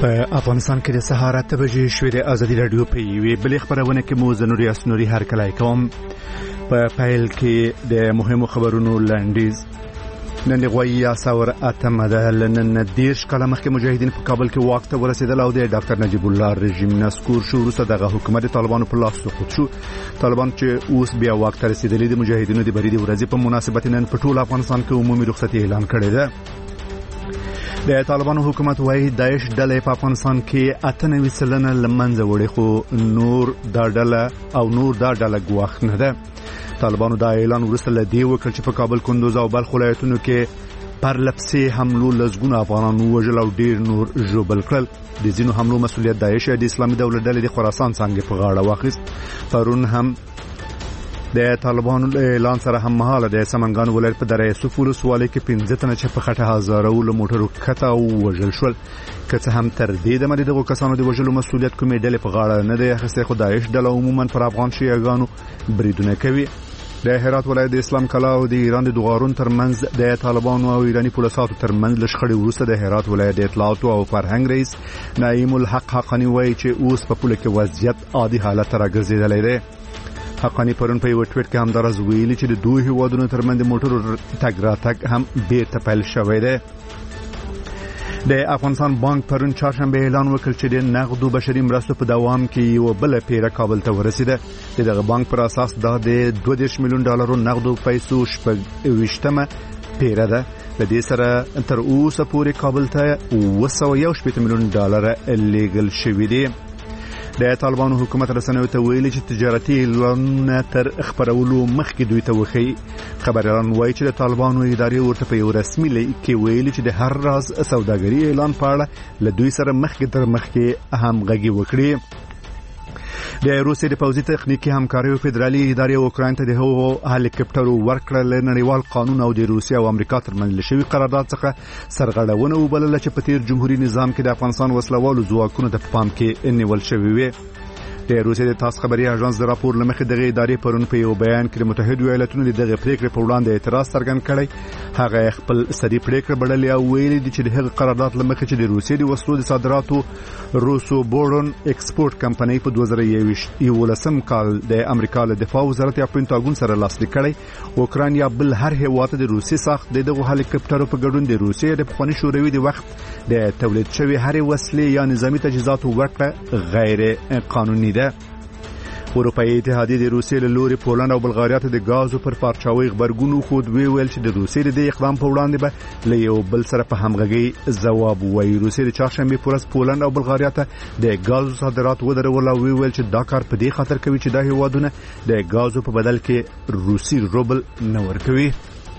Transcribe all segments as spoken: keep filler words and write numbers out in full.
په افغانستان کې د سهار اته بجې شوې د ازادي رادیو په یوې بلې خبرونه کې مو زنوري اسنوري هرکلی کوم. په پیل کې د مهمو خبرونو لنډیز. نن د غوي اساور اتمه ده لنن دیرش کاله مخکې مجاهدین په کابل کې واک ته ورسېدل او د ډاکټر نجیب الله رژیم نسکور شو. وروسته دغه حکومت د طالبانو په لاس سقوط شو. طالبان چې اوس بیا واک ته رسېدلي د مجاهدینو د بریدي ورځې په مناسبت نن په ټول افغانستان کې عمومي رخصتي اعلان کړې ده. د طالبانو حکومت وايي داعش ډلې په افغانستان کې اته نوي سلنه لمنځه وړي، خو نور دا ډله او نور دا ډله ګواښ نه ده. طالبانو دا اعلان وروسته له دې وکړ چې په کابل، کندوز او بلخ ولایتونو کې پر لپسې حملو لسګونه افغانان ووژل او ډیر نور ژوبل کړل. د ځینو حملو مسؤلیت داعش د اسلامي دولت ډلې د خراسان څانګې په غاړه واخیست. پرون هم د طالبانو اعلان سره هم مهاله د سمنګان ولایت په دره یوسف ولسوالۍ کې پنځه تنه چې په خټه هزارو له موټرو کته او وژل شول. که څه هم تر دې دمه دغو کسانو د وژلو مسؤلیت کومې ډلې په غاړه نه دی اخیستی، خو داعش ډله عموما پر افغان شیعهګانو بریدونه کوي. د هرات ولایت د اسلام کلا او د ایران د دوغارون ترمنځ د طالبانو او ایرانی پولیسو ترمنځ د شخړې وروسته د هرات ولایت د اطلاعات او فرهنګ رئیس نعیم الحق حقانی وایي چې اوس په پوله کې وضعیت عادي حالت ته راګرځېدلی دی. حقانی پرون په یو ټویټ کې همدارس ویلي چې د دوه هیوادونو ترمنځ د موټرو تګ راتګ هم بیرته پیل شوی دی. د افغانستان بانک پرون چهارشنبه اعلان وکړ چې د نقد او بشري مرستو په دوام کې یو بل پیره کابل ته ورسیده. دغه بانک پر اساس د دوه دېرش میلیون ډالرو نقدو پیسو شپږ ویشتمه پیره ده. د دې سره تر اوسه پورې کابل ته اوه سوه یو شپېته میلیون ډالر لیږل شوي دي. د طالبانو حکومت رسنیو ته ویلي چې تجارتي اعلانونه تر خبرولو مخکې دوی ته وښیي. خبريالان وایي چې د طالبانو ادارې ورته په یو رسمي لیک کې ویلي چې د هر راز سوداګري اعلان په اړه له دوی سره مخکې تر مخکې همغږي وکړي. د روسیې د پوځي تخنیکي همکاریو فدرالي ادارې اوکراین ته د هغو هلیکاپټرو ورکړه نړیوال قانون او د روسیې او امریکا ترمنځ لشي قرارداد څخه سرغړونه وبلله چې په تیر جمهوریت نظام کې د افغانستان وسلوالو ځواکونو ته پام کې نیول شوی وي. د روسیې د تاس خبري اژانس د راپور لمخې دغه ادارې پرون په یو بیان کې د متحده ایالاتونو دغه پریکړې په وړاندې اعتراض څرګند کړی. هغه خپل سړي پریکړه بړلې او ویلي دي چې د هغه قرارداد لمخې چې د روسیې د وسلو د صادراتو روسو بورون ایکسپورت کمپنۍ په دوه زره یولسم کال د امریکا له دفاع وزارت یا پینټاګون سره لاسلیک کړی. اوکراین یا بل هر هیواد د روسیې ساخت دغه هلیکاپټرو په ګډون د روسیې د پخوانی شوروي د وخت د تولید شوی هر وسلې یا نظامی تجهیزات ورکړه غیر قانوني ده. اروپایي اتحادیه د روسیې له لوري پولند او بلغاریا ته د غازو پر پارچاوي خبرګون خود وی ویل چې د روسیې د اقدام په وړاندې به له یو بل سره په همغږي ځواب وایي. روسیې د چهارشنبه پر ورځ پولند او بلغاریا ته د غازو صادرات ودرول او وی ویل چې دا کار په دې خاطر کوي چې دا هیوادونه د غازو په بدل کې روسي روبل نه ورکوي.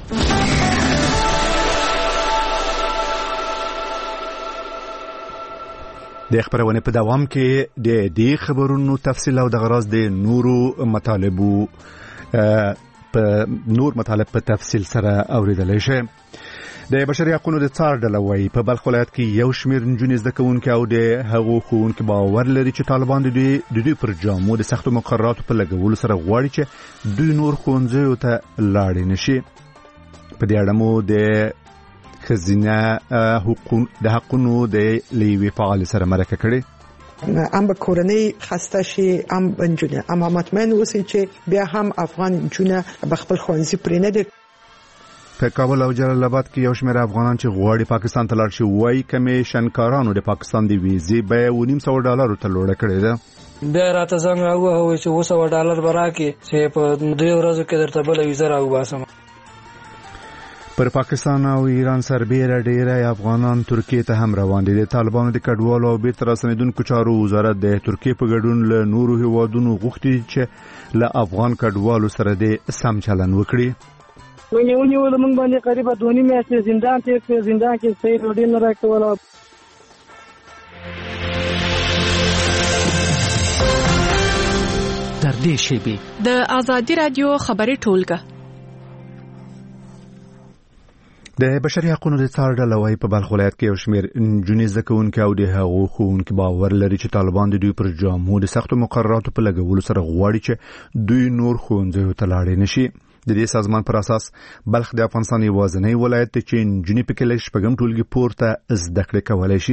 د خبرونه په دوام کې د دې خبرونو تفصیل او د غراض د نورو مطالبو په نور مطالب په تفصیل سره اوریدل شي. د بشري حقوقو د څار ډله وایي په بلخ ولایت کې یو شمېر نجونې زده کوونکي او د هغو ښوونکي باور لري چې طالبان د دوی د دوی پر جامو د سختو مقرراتو په لګولو سره غواړي چې دوی نور ښوونځیو ته لاړې نشي. په دې اړه مو د خزینه حقوق د حقونو د لیوی فعال سره مرکه کړي. ام به کورنۍ خسته شي، ام بنجونه اما مطمئن اوسئ چې بیا هم افغان جونه به خپل ښوونځي پرې نه دي. په کابل او جلال آباد کې یو شمېر افغانان چې غواړي پاکستان ته لاړ شي وایي کمیشنکارانو د پاکستان د ویزې بیه و نیم سوه ډالرو ته لوړه کړې ده. بیا راته زنګ راووهه چې اوه سوه ډالر به راکړي چې په درې ورځو کې درته بله ویزه راوباسم. پر پاکستان او ایران سربېره ډېری افغانان ترکیې ته هم روان دي. د طالبانو د کډوالو او بیرته راستنېدونکو چارو وزارت د ترکیې په ګډون له نورو هیوادونو غوښتي چې له افغان کډوالو سره د سم چلند وکړي. ونیولې ول موږ باندې قریبا دوه نیمې میاشتې زندان تیر کړ. زندان کې صحیح ډوډۍ نه راکوله. تر دې شیبې د ازادي رادیو خبري ټولګه د بشري حقوقو د څار ډله وايي په بلخ ولایت کې یو شمېر نجونې زده کوونکي او د هغو ښوونکي باور لري چې طالبان د دوی پر جامو د سختو مقرراتو په لګولو سره غواړي چې دوی نور ښوونځیو ته لاړې نشي. د دې سازمان پر اساس بلخ د افغانستان یوازینی ولایت دی چې نجونې پکې له شپږم ټولګي پورته زده کړې کولای شي.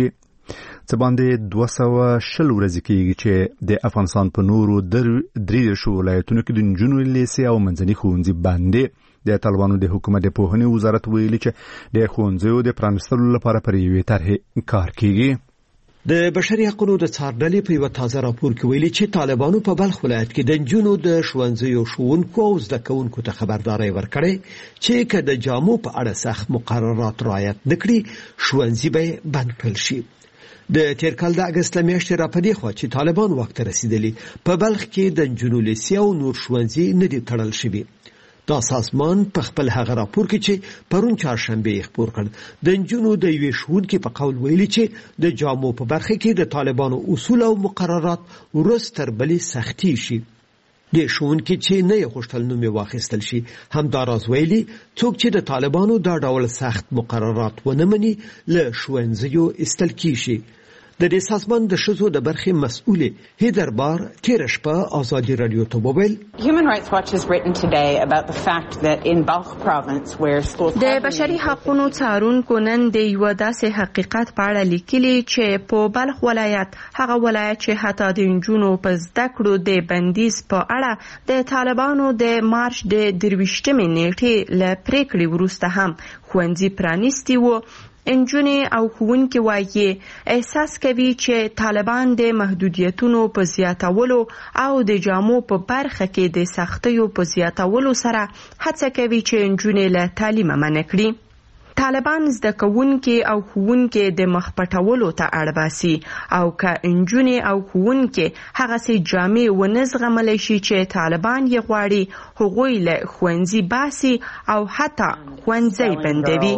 څه باندې دوه سوه شل ورځې کېږي چې د افغانستان په نورو درې شو ولایتونو کې د نجونو لیسې او منځني ښوونځي باندې د طالبانو د حکومت د پوهنې وزارت ویلي چې د ښوونځیو د پرانیستلو لپاره پر یوې طرحې کار کیږي. د بشري حقوقو د څارنې په یو تازه راپور کې ویلي چې طالبانو په بلخ ولایت کې د نجونو د ښوونځیو ښوونکو او زده کوونکو ته خبرداري ورکړې چې که د جامو په اړه سخت مقررات رعایت نکړي ښوونځي به بند کړل شي. د تیر کال د اگست میاشتې راپدې خوا چې طالبان وخت رسیدلی په بلخ کې د نجونو لیسې او نور ښوونځي نه دي تړل شوي. دا سازمان په خپل هغه راپور کې چې پرون چهارشنبه یې خپور کړ د نجونو د یوې ښوونکي په قول ویلي چې د جامو په برخه کې د طالبانو اصول او مقررات ورځ تر بلې سختي شي. د ښوونکي چې نه یې غوښتل نوم یې واخیستل شي همداراز ویلي څوک چې د طالبانو دا ډول سخت مقررات ونه مني له ښوونځیو ایستل کیږي. د دې سازمان د ښځو د برخې مسؤلې هیدر بار تیر شپه آزادي رادیو ته وویل Human Rights Watch has written today about the fact that in Balkh province where schools د بشري حقوقو څارونکو نن د یو داسې حقیقت په اړه لیکلي چې په بلخ ولایت هغه ولایت چې حتی د نجونو په زده کړو د بندیز په اړه د طالبانو د مارچ د درویشتمې نیټې له پریکړې وروسته هم ښوونځي پرانیستي وو. انجونې او ښوونکي وایي احساس کوي چې طالبان د محدودیتونو په زیاتولو او د جامو په برخه کې د سختیو په زیاتولو سره هڅه کوي چې انجونې له تعلیمه منع کړي. طالبان زده کوونکي او ښوونکي د مخ پټولو ته اړ باسي او که انجونې او ښوونکي هغسې جامې ونه زغملی شي چې طالبان یې غواړي هغوی له ښوونځي باسي او حتی ښوونځی بندوي.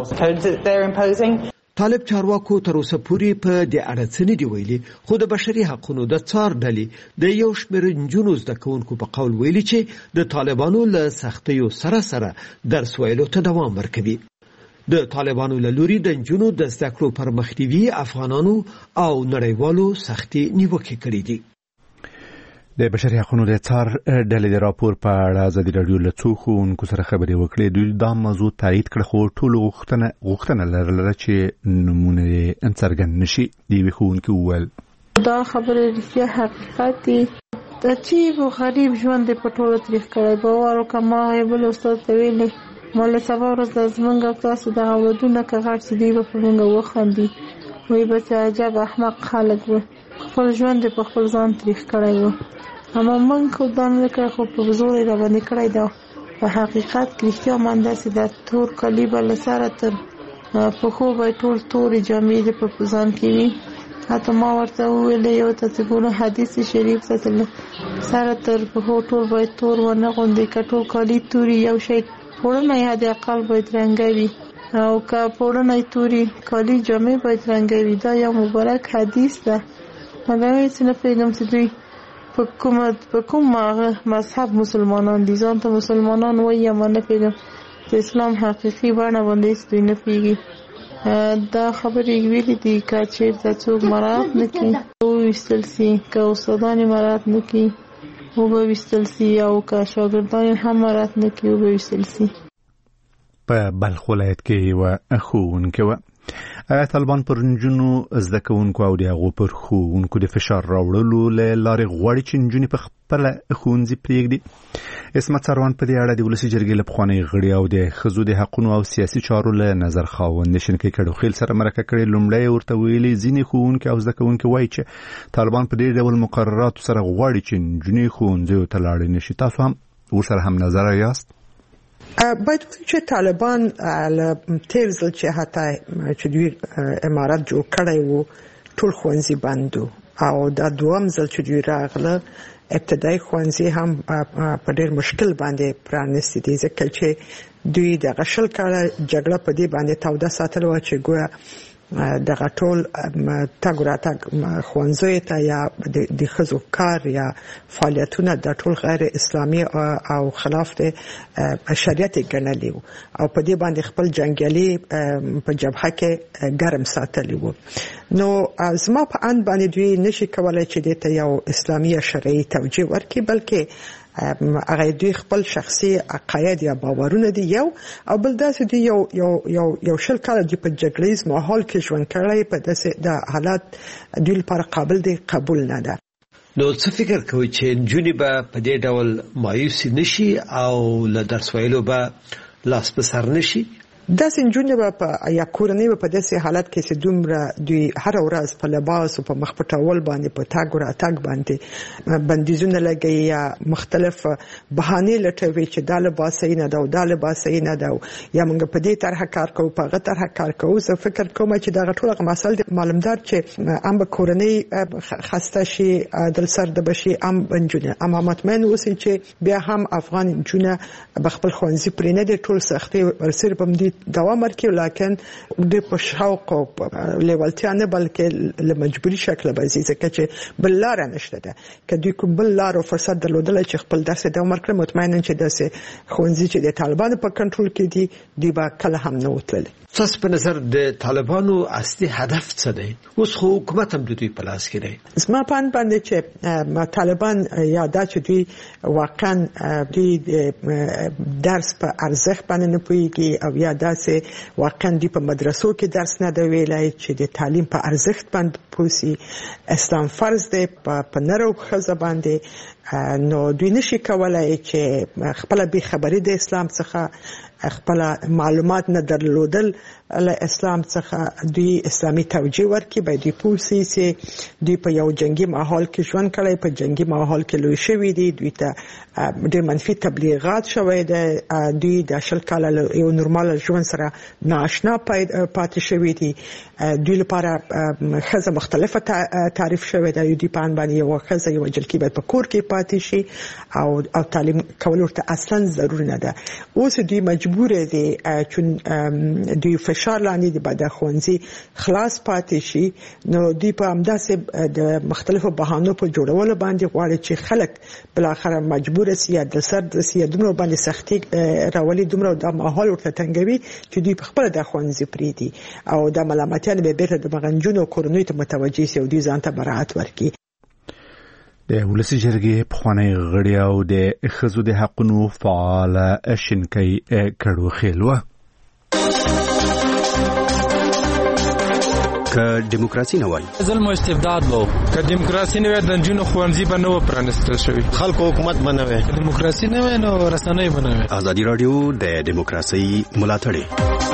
طالب چارواکو تر اوسه پورې په دې اړه څه نه دي ویلي خو د بشري حقوقو د څار ډلې د یو شمېر نجونو زده کوونکو په قول ویلي چې د طالبانو له سختیو سره سره درس ویلو ته دوام ورکوي. د طالبانو له لوري د نجونو د زده کړو پرمختیوي افغانانو او نړیوالو سختي نیوکې کړې دي. د بشري حقوقو د څار ډلې د راپور په اړه ازادي رادیو له څو ښوونکو سره خبرې وکړې. دوی دا موضوع تایید کړه خو ټولو غوښتنه غوښتنه لرله چې نمونه یې څرګند نشي. د یوې ښوونکي وویل دا خبره رښتیا حقیقت دی. د عجیب و غریب ژوند په ټولو تریخ کړی. باور وکړه ما یې بل استاد ته ویلې مله سبا ورځ د زمونږ تاسو د اولادونه که غټ چې دوی به په موږ وخاندي وایي به چې عجب احمق خلک وو. خپل ژوند په خپل ځان تریخ کړی وو. اما موږ خو دا نه کړی خو په زور یې راباندې کړی ده. په حقیقت کې رښتیا من داسې د تور کالي به له سره تر پښو به ټول تورې جامې د په ځان کې وي. حتی ما ورته وویل یو ته ګوره حدیث شریف ته سره تر پښو ټول باید تور ونه غوندې که ټول کالي توري یو شی پوړنه یې حد اقل باید رنګه وي او که پوړنه یې توري کالي جامې باید رنګه وي. دا یو مبارک حدیث ده. مګر هېڅ نه پوهېږم چې دوی په کومه په کوم مذهب مسلمانان دي. ځان ته مسلمانان وایي اما نه پوهېږم د اسلام حقیقي بڼه باندې هېڅ دوی نه پوهېږي. دا خبرې ویلي دي که چېرته څوک مراعات نه کړي وویستل سي، که استادان یې مراعات نه کړي وبویستل سي او که شاګردان هم مراعات نه کړي وبویستل سي. په بلخ ولایت کې یوه ښوونکې وه. آیا طالبان پر نجونو زده کوونکو او د هغو پر ښوونکو د فشار راوړلو له لارې غواړي چې نجونې په خپله ښوونځي پرېږدي؟ عصمت سروان په دې اړه د ولسي جرګې له پخوانۍ غړي او د ښځو د حقونو او سیاسي چارو له نظر خاوند شینکۍ کډوخیل سره مرکه کړې. لومړی ورته ویلي ځینې ښوونکي او زده کوونکي وایي چې طالبان په دې ډول مقرراتو سره غواړي چې نجونې ښوونځیو ته لاړې نه شي. تاسو هم ورسره هم نظر یاست؟ باید چې طالبان له تیر ځل چې حتی چې دوی امارات جوړ کړی وو ټول ښوونځي بند وو او دا دوم ځل چې دوی راغله ابتدایي ښوونځي هم په ډېر مشکل باندې پرانیستي دي ځکه چې دوی دغه شل کاله جګړه په دې باندې توده ساتلې وه چې ګویا دغه ټول تګ راتګ ښوونځیو ته یا د ښځو کار یا فعالیتونه د ټول غیر اسلامي او خلاف د شریعت ګڼلي وو او په دې باندې خپل جنګیالي په جبهه کې ګرم ساتلي وو. نو زما په اند باندې دوی نشي کولای چې دې ته یو اسلامي شرعي توجیه ورکړي بلکې هغه دوی خپل شخصي عقاید یا باورونه دي یو او بل داسې دی یو یو یو یو شل کال دی په جګړیز ماحول کې ژوند کړی په داسې د حالات دوی لپاره قابل دی قبول نه ده. نو څه فکر کوي چې نجونې به په دې ډول مایوسي نشي او له درس ویلو به لاس په سر نشي؟ داسې نجونې به په یا کورنۍ به په داسې حالت کې چې دومره دوی هر ورځ په لباس او په مخ پټول باندې په تاګ او راتګ باندې بندیزونه لګي یا مختلف بهانې لټوي چې دا لباس یې نه دا او دا لباس یې نه دا یا موږ په دې طرح کار کوو په هغه طرح کار کوو. زه فکر کوم چې دا ټول مسایل معلومدار چې ام به کورنۍ خسته شي دل سر د بشي ام بنجونه اما مطمئن اوسئ چې بیا هم افغان نجونه بخپل خوانزي پرې نه دي ټول سختي ورسره په دې دوام ورکړي لکن د په شوق او لیوالتیا نه بلکې له مجبوري شکل به ځکه چې بل لار نشته ده که دوی کوم بل لار او فرصت درلودل چې خپل درس دوام ورکړي مطمئن چې داسې خوانزي چې د طالبانو په کنټرول کې دي دی به کله هم نه وتل. تاسو په نظر د طالبانو اصلي هدف څه دی؟ اوس خو حکومت هم د دوی په لاس کې دی. زما په اند باندې چې طالبان یا دا چې دوی واقعا دوی درس په ارزښت باندې نه پوهیږي او یا داسې واقعا دوی په مدرسو کې درس نه دی ویلی چې د تعلیم په ارزښت باندې پوهسي. اسلام فرض دی په نر او ښځه باندې، نو دوی نشي کولای چې خپل بې خبري د اسلام څخه خپل معلومات نه درلودل له اسلام څخه دوی اسلامي توجیه ورکړي. باید دوی پوهسي چې دوی په یو جنگي ماحول کې ژوند کړی، په جنگي ماحول کې لوی شوي دي، دوی ته ډېر منفي تبلیغات شوی دی، دوی د شل کاله یو نورمال ژوند سره نااشنا پاتې شوي دي. دوی لپاره ښځه مختلفه تعریف شوی دی. دوی په ان باندې یو ښځه یو جلکي باید په کور کې پاتې شي او او تعلیم کول ورته اصلا ضروري نه ده. اوس دوی مجبور دي چون دوی فشار لاندې دي بعد خوانزي خلاص پاتې شي، نو دوی په همداسې د مختلفو بهانو په جوړولو باندې غواړي چې خلک بل اخر مجبور سي یا د سر د سي دومره باندې سختي راولي، دومره د ماحول ورته تنګوي چې دوی په خپل د خوانزي پریدي او د ملامتیان به بیرته د مغنجونو کورنۍ ته متوجي سي او دوی ځان ته براءت ورکړي. د ولسی جرګې پخوانی غړي او د ښځو د حقونو فعال شینکۍ کړو خېلوه که دیموکراسي نه وای ظلم او استبداد وو، که دیموکراسي نه وای د جنونو خوانزي به نو پرانستل شوی، خلکو حکومت بنوي، دیموکراسي نه وای نو رسنۍ بنوي. ازادي رادیو د دیموکراسي ملاتړي.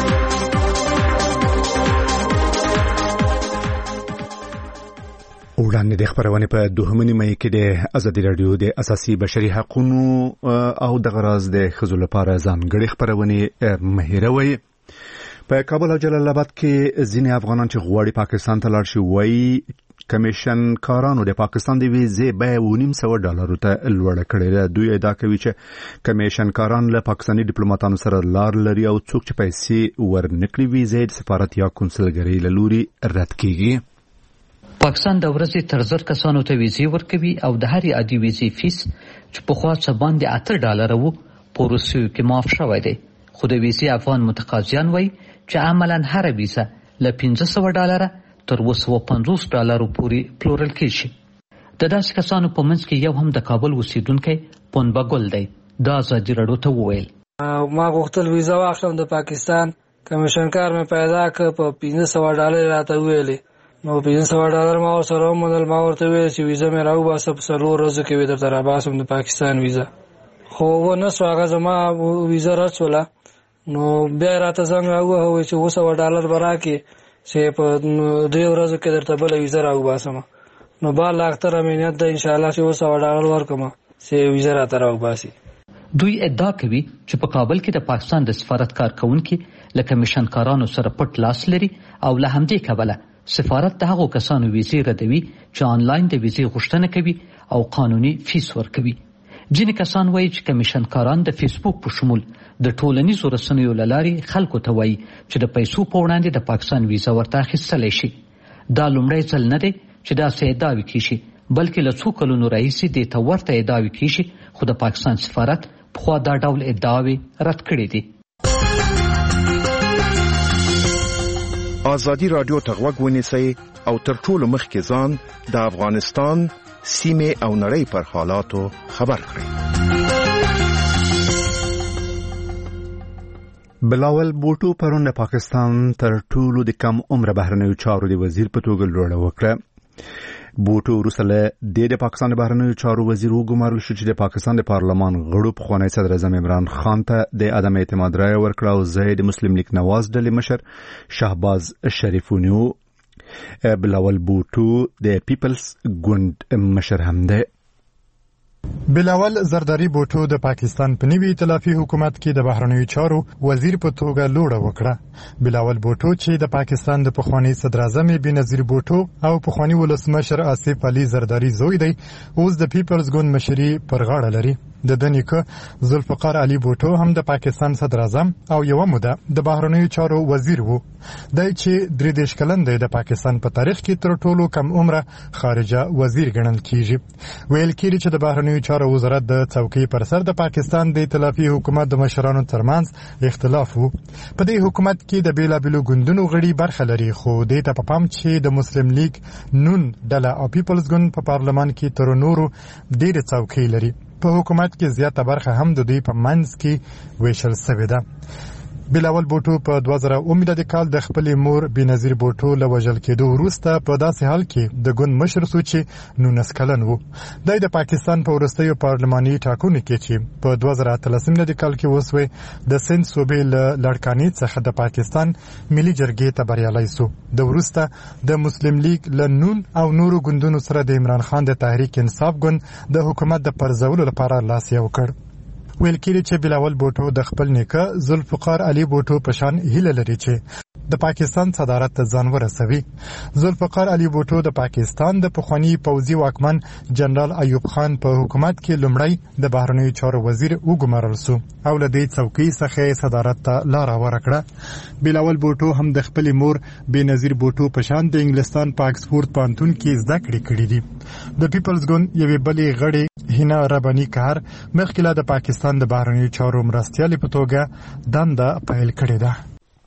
وړاندې د خبرونه په دوهمه نیمه کې د ازادي رادیو د اساسي بشري حقوقو او د غراز د خزو لپاره ځانګړي خبرونه مهیروي. په کابل او جلال آباد کې ځینې افغانان چې غواړي پاکستان ته لاړ شي وایي کمیشن کارانو د پاکستان د ویزې بیه ونیم سوه ډالرو ته لوړه کړې ده. دوی ادعا کوي چې کمیشن کاران له پاکستاني ډیپلوماټانو سره لار لري او څوک چې پیسې ورنکړي ویزې د سفارت یا کنسولګرۍ له لوري رد کیږي. پاکستان د ورځې تر زر کسانو ته ویزې ورکوي او د هرې عادي ویزې فیس چې پخوا څه باندې اته ډالره وو په وروستیو کې معاف شوی دی. خو د ویزې افغان متقاضیان وایي چې عملاً هره ویزه له پنځه سوه ډالره تر اووه سوه پنځوس ډالرو پورې پلورل کېږي. د داسې کسانو په منځ کې یو هم د کابل اوسیدونکی پنبه ګل دی. دا ازادي راډیو ته وویل ما غوښتل ویزه واخلم د پاکستان، کمیشن کار مې پیدا کړ په پنځه سوه ډالر راته ویلې، نو پنځه سوه ډالر ما ورسره ومنل. ما ورته ویل چې ویزه مې راوباسه په څلور ورځو کې به درته راباسم د پاکستان ویزه، خو ونه سو هغه زما ویزه رد شوله. نو بیا راته زنګ راووهه چې اووه سوه ډالر به راکړې چې په دوی ورځو کې درته بله ویزه راوباسم. نو بار لا اختر امنیت ده انشاءالله چې اووه سوه ډالر ورکړم چې ویزه راته راوباسي. دوی ادعا کوي چې په کابل کې د پاکستان د سفارت کارکونکي له کمیشن کارانو سره پټ لاس لري او له همدې کبله سفارت د هغو کسانو ویزې ردوي چې آنلاین د ویزې غوښتنه کوي او قانوني فیس ورکوي. ځینې کسان وایي چې کمیشن کاران د فیسبوک په شمول د ټولنیزو رسنیو له لارې خلکو ته وایي چې د پیسو په وړاندې د پاکستان ویزه ورته اخیستلی شي. دا لومړی ځل نه دی چې داسې ادعاوې کېږي، بلکې له څو کلونو راهیسې دې ته ورته ادعاوې کېږي، خو د پاکستان سفارت پخوا دا ډول ادعاوې رد کړې دي. ازادي رادیو ته غوږ ونیسئ او تر ټولو مخکې ځان د افغانستان سیمه او نړۍ پر حالاتو خبر کړئ. بلاول بوټو پرون د پاکستان تر ټولو د کم عمر بهرنیو چارو د وزیر په توګه لوړه وکړه. بوټو وروسته له د پاکستان د بهرنیو چارو وزیر وګمارل شو چې د پاکستان د پارلمان غړو پخوانی صدر اعظم عمران خان ته د عدم اعتماد رایه ورکړه او زه د مسلم لیگ نواز ډلې مشر شهباز شریف ونیو. بلاول بوټو د پیپلز ګوند مشر هم دی. بلاول زرداری بوټو د پاکستان په نوي ائتلافي حکومت کې د بهرنیو چارو وزیر په توګه لوړه وکړه. بلاول بوټو چې د پاکستان د پخوانی صدر اعظم بېنظیر بوټو او پخوانی ولسمشر آصف علي زرداری زوی دی، اوس د پیپلز ګوند مشري پر غاړه لري. د دنیکه ذوالفقار علي بوټو هم د پاکستان صدر اعظم او یو موده د بهرنیو چارو وزیر وو. دای چې درې دیش کلن دی د پاکستان په تاریخ کې تر ټولو کم عمره خارجه وزیر ګڼل کیږي. ویل کیږي چې د بهرنیو چارو وزارت د څوکۍ پر سر د پاکستان د ائتلافي حکومت د مشرانو ترمنځ اختلاف وو. په دې حکومت کې د بیلابیلو ګوندونو غړي برخه لري، خو دې ته په پام چې د مسلم لیگ نون ډله او پیپلز ګوند په پارلمان کې تر نورو ډېر څوکۍ لري. په حکومت کې زیاته برخه هم د دوی په منځ کې ویشل شوې ده. بلاول بوټو په دوه زره اوه میلادي کال د خپلې مور بېنظیر بوټو له وژل کېدو وروسته په داسې حال کې د ګوند مشر شو چې نولس کلن و. دی د پاکستان په وروستیو پارلماني ټاکنو کې چې په دوه زره اتلس میلادي کال کې وسوې د سند صوبې له لړکانې څخه د پاکستان ملي جرګې ته بریالی سو. د وروسته د مسلم لیگ له نون او نورو ګوندونو سره د عمران خان د تحریک انصاف ګوند د حکومت د پرځولو لپاره لاس یو کړ. ویل کېږي چې بلاول بوټو د خپل نیکه ذوالفقار علي بوټو په شان هیله لري چې د پاکستان صدارت ته ځان ورسوي. ذوالفقار علي بوټو د پاکستان د پخوانی پوځي واکمن جنرال ایوب خان په حکومت کې لومړی د بهرنیو چارو وزیر وګمارل سو او له دې څوکۍ څخه صدارت ته لاره ورکړه. بلاول بوټو هم د خپلې مور بېنظیر بوټو په شان د انګلستان په اکسفورد پوهنتون کې زده کړې کړې دي. د پیپلز ګوند یوې بلې غړې هینا رباني کار مخکې له د پاکستان د بهرنیو چارو مرستیالې په توګه دنده پیل کړې ده.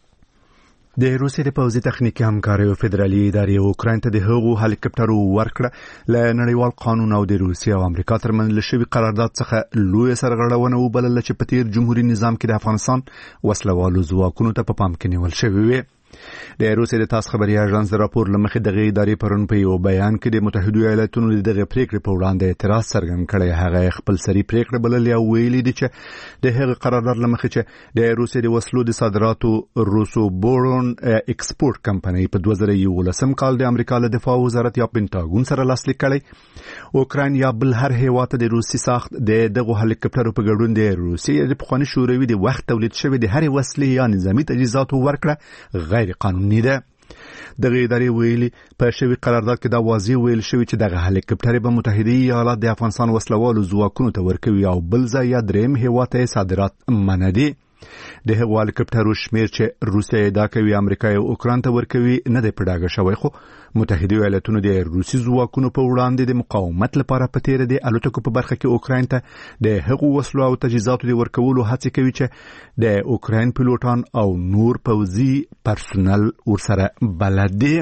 د روسیې د پوځي تخنیکي همکاریو فدرالي ادارې اوکراین ته د هغو هلیکاپټرو ورکړه له نړیوال قانون او د روسیې او امریکا ترمنځ له شوي قرارداد څخه لویه سرغړونه وبلله چې په تیر جمهوري نظام کې د افغانستان وسلوالو ځواکونو ته په پام کې نیول شوې وې. د روسیې د تاس خبري اژانس د راپور لمخې دغه ادارې پرون په یو بیان کې د متحده ایالاتونو د دغه پریکړې په وړاندې اعتراض څرګند کړی. هغه خپل سری پریکړه بللې او ویلي دي چې د هغه قرارداد لمخې چې د روسیې د وسلو د صادراتو روسو بورون ایکسپورت کمپنۍ په دوه زره یولسم کال د امریکا له دفاع وزارت یا پینټاګون سره لاسلیک کړی. اوکراین یا بل هر هیواد د روسي ساخت د دغه هلیکاپټرو په ګډون د روسیې د پخوانی شوروي د وخت تولید شوی د هر وسلې یا نظامی تجهیزاتو ورکړه غیر قانوني ده. دغه ادارې ویلي په شوی قرارداد کې دا واضح ویل شوی چې دغه هلیکاپټر به متحده ایالات د افغانستان وسلوالو ځواکونو ته ورکوي او بل ځای یا دریم هیواد ته صادرات منع دي. د هغو هلیکاپټرو شمیر چې روسیه ادعا کوي امریکا او اوکراین ته ورکوي نه دی په ډاګه شوی، خو متحده ایالاتونو د روسي ځواکونو په وړاندې د مقاومت لپاره په تیر د الوتکو په برخه کې اوکراین ته د هغو وسلو او تجهیزاتو د ورکولو هڅې کوي چې د اوکراین پیلوټان او نور پوځي پرسونل ورسره بلد دي.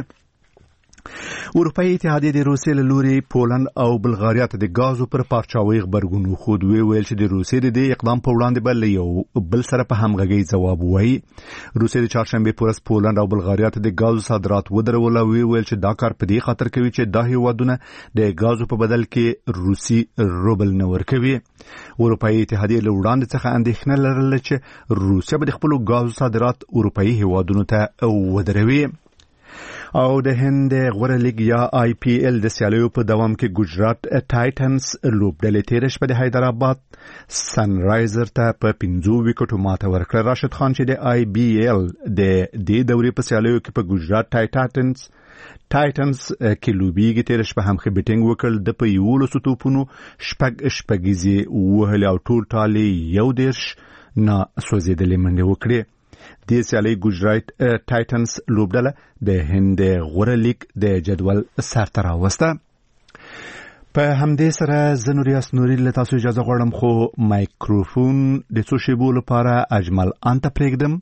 اروپایي اتحادیه د روسیې له لوري پولند او بلغاریا ته د غازو پر پارچاوي خبرګون وښود. ویل چې د روسیې د دې اقدام په وړاندې بل یو بل سره په همغږي ځواب وایي. روسیې د چهارشنبه په ورځ پولند او بلغاریا ته د غازو صادرات ودرول او ویل چې دا کار په دې خاطر کوي چې دا هیوادونه د غازو په بدل کې روسي روبل نه ورکوي. اروپایي اتحادیه له وړاندې څخه اندېښنه لرله چې روسیه به د خپلو غازو صادرات اروپایي هیوادونو ته ودروي. او د هند غوره لیگ یا آی پی ایل د سیالیو په دوام کې ګجرات ټایټنز لوبډلې تیر شپه د حیدرآباد سن رایزر ته په پنځو وکټو ماته ورکړه. راشد خان چې د آی بی ایل د دې دورې په سیالیو کې په ګجرات ټایټنز ټایټنز کې لوبیږي تیر شپه هم ښه بیټینګ وکړ. د په یولسو توپونو شپږ شپږیزې ووهلې او ټول ټالې یو دېرش نه سوځېدلې منډې وکړې. د سیالۍ ګجرات ټایټنز لوبډله د هند غوره لیگ د جدول سرته راوسته. په همدې سره زه نوریاس نوري له تاسو اجازه غواړم خو مایکروفون د څو شیبو لپاره اجمل انت پرېږدم.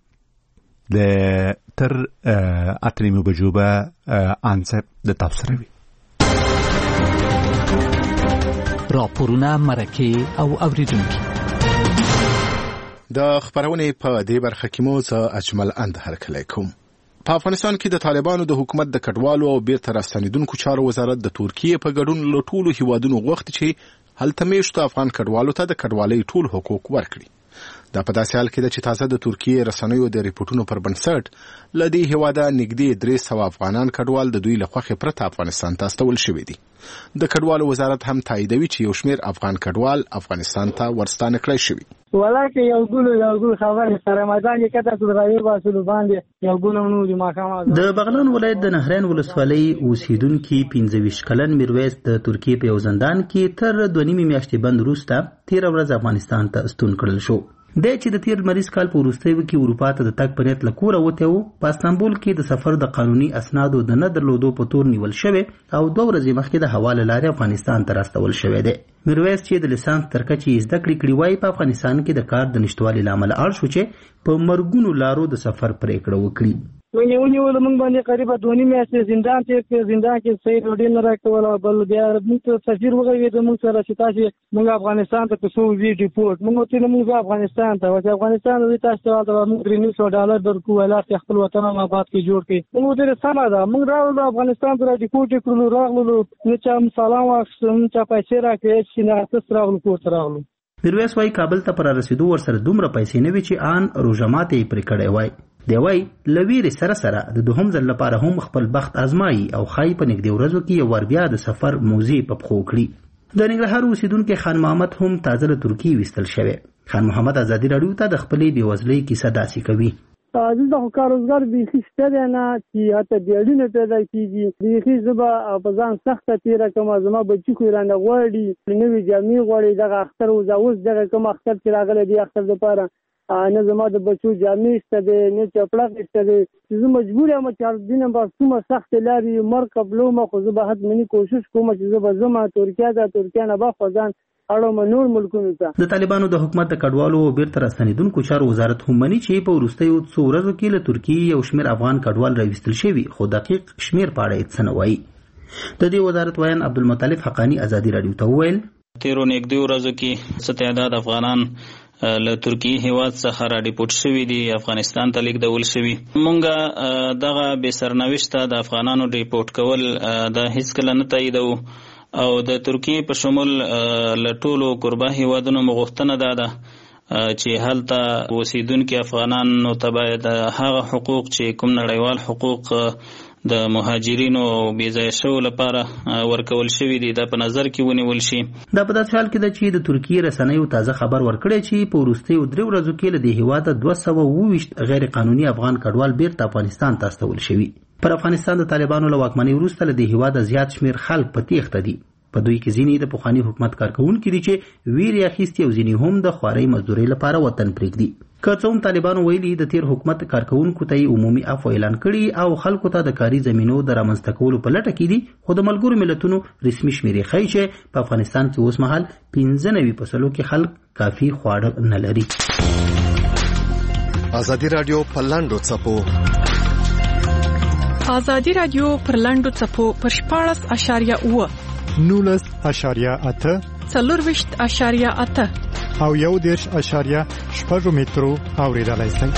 د تر اته نیمو بجو به انصب د تاسو سره وي. راپورونه مرکه او اوریدونکي د خبرونې په دې برخه کې مو زه اجمل اند هرکلی کوم. په افغانستان کې د طالبانو د حکومت د کډوالو او بیرته راستنیدونکو چارو وزارت د ترکیې په ګډون له ټولو هیوادونو غوښتي چې هلته میشتو افغان کډوالو ته د کډوالۍ ټول حقوق ورکړي. دا په داسې حال کې ده چې تازه د ترکیې رسنیو د ریپورټونو پر بنسټ له دې هیواده نږدې درې سوه افغانان کډوال د دوی له خوښې پرته افغانستان ته استول شوي دي. د کډوالو وزارت هم تاییدوي چې یو شمېر افغان کډوال افغانستان ته ورستانه کړی شوي. ولکه یو ګلو یو ګل خبرې سره رمضان کې کته څو راوي باسلو باندې یو ګلو نو د ماخامه. د بغلان ولایت د نهرین ولسوالۍ اوسیدونکو پنځه ویشت کلن میرویس د ترکیې په یو زندان کې تر دوه نیمې میاشتې بند وروسته تېره ورځ افغانستان ته ستون کړل شو. د چې د تیر مریض کال په وروستیو کې اروپا ته د تګ په نیت له کوره وتی و، په استانبول کې د سفر د قانوني اسنادو د نه درلودو په تور نیول شوی او دوه ورځې مخکې د هوا له لارې افغانستان ته راستول شوی دی. میرویس چې د لیسانس تر کچې زده کړې کړې وای، په افغانستان کې د کار د نشتوالي له امله اړ شو چې په مرګونو لارو د سفر پرېکړه وکړي. ونی ونی ول موږ باندې قریبا دوه نیمې میاشتې زندان تیر کړ. زندان کې صحیح ډوډۍ نه راکول، بل بیا موږ سفیر وغوښتل د موږ سره چې تاسو موږ افغانستان ته پسو وی ډیپورت موږ ته موږ افغانستان ته چې افغانستان د تاسو ته موږ درې نیم سوه ډالر درکو، ولا خپل وطن آباد کې جوړ کړي. موږ ته سم ده، موږ راغلو افغانستان ته ډیپورت کړو، راغلو نو چې سلام واخیستم، چې پیسې راکړې چې نه تاسو راغلو کوته راغلو. میرویس وايي کابل ته پر رسیدو ورسره دومره پیسې نه وي چې آن روزمات یې پرې کړی وای. دی وای لویری سره سره د دوهم ځل لپاره هم خپل بخت آزمایي او خای په نږدې ورځو کې یو ور بیا د سفر موضوع په پخو کړی. د ننګرهار اوسیدونکو خان محمد هم تازه له ترکیې وستل شوی. خان محمد ازادي راډیو ته د خپلې بېوزلۍ کیسه داسې کوي. دلته خو کار روزګار بیخي شته دی نه چې حتی بیاړونه پیدا کېږي. بیخي زه به په ځان سخته تېره کړم، زما بچي خو یې رانه غواړي، نوې جامې غواړي. دغه اختر اوس دغه کوم اختر چې راغلی دی اختر دپاره نه زما د بچو جامې شته دی، نه چپړک شته دی. زه مجبور یم چې هر دینه به څومره سختې لارې مرګ قبلوم، خو زه به حتمني کوشش کوم چې زه به ځم ترکیه ته، ترکیه نه به خو ځان اړوم نور ملکونو ته. د طالبانو د حکومت د کډوالو او بیرته راستنیدونکو چارو وزارت هم مني چې په وروستیو څو ورځو کې له ترکیې یو شمېر افغان کډوال راویستل شوي، خو دقیق شمېر په اړه هېڅ نه وایي. د دې وزارت ویان عبدالمطلب حقانی ازادي راډیو ته وویل تیرو نږدې ورځو کې څه تعداد افغانان له ترکیې هیواد څخه را ډیپورټ شوي دي، افغانستان ته لیږدول شوي. مونږ دغه بې سرنوشته د افغانانو ډیپورټ کول دا هیڅکله نه تاییدوو او د ترکیې په شمول له ټولو کوربه هیوادونو مو غوښتنه دا ده چې هلته اوسیدونکي افغانانو ته باید هغه حقوق چې کوم نړیوال حقوق د مهاجرینو او بېځایه شوو لپاره ورکول شوي دي دا په نظر کې ونیول شي. دا په داسې حال کې ده چې د ترکیې رسنیو تازه خبر ورکړی چې په وروستیو درې ورځو کې له دې هېواده دوه سوه اووه ویشت غیر قانوني افغان کډوال بیرته افغانستان ته استول شوي. پر افغانستان د طالبانو له واکمنۍ وروسته له دې هېواده زیات شمېر خلک په تېښته دي. په دوی کې ځینې د پخواني حکومت کارکوونکي دي چې ویرې اخیستي او ځینې هم د خوارۍ مزدورۍ لپاره وطن پرېږدي. که څه هم طالبانو ویلي د تیر حکومت کارکوونکو ته یې عمومي عفو اعلان کړي او خلکو ته د کاري زمینو د رامنځته کولو په لټه کې دي، خو د ملګرو ملتونو رسمي شمېرې ښیي چې په افغانستان کې اوس مهال پنځه نوي په سلو کې خلک کافي خواړه نه لري. ازادي راډیو په لاندو څپو ازادي راډیو پر لاندو څپو پر شپاړس اشاریه اوه نولس اشاریه اته څلورویشت اشاریه اته او یو دېرش اشاریه شپږ مترو اوریدلای شئ.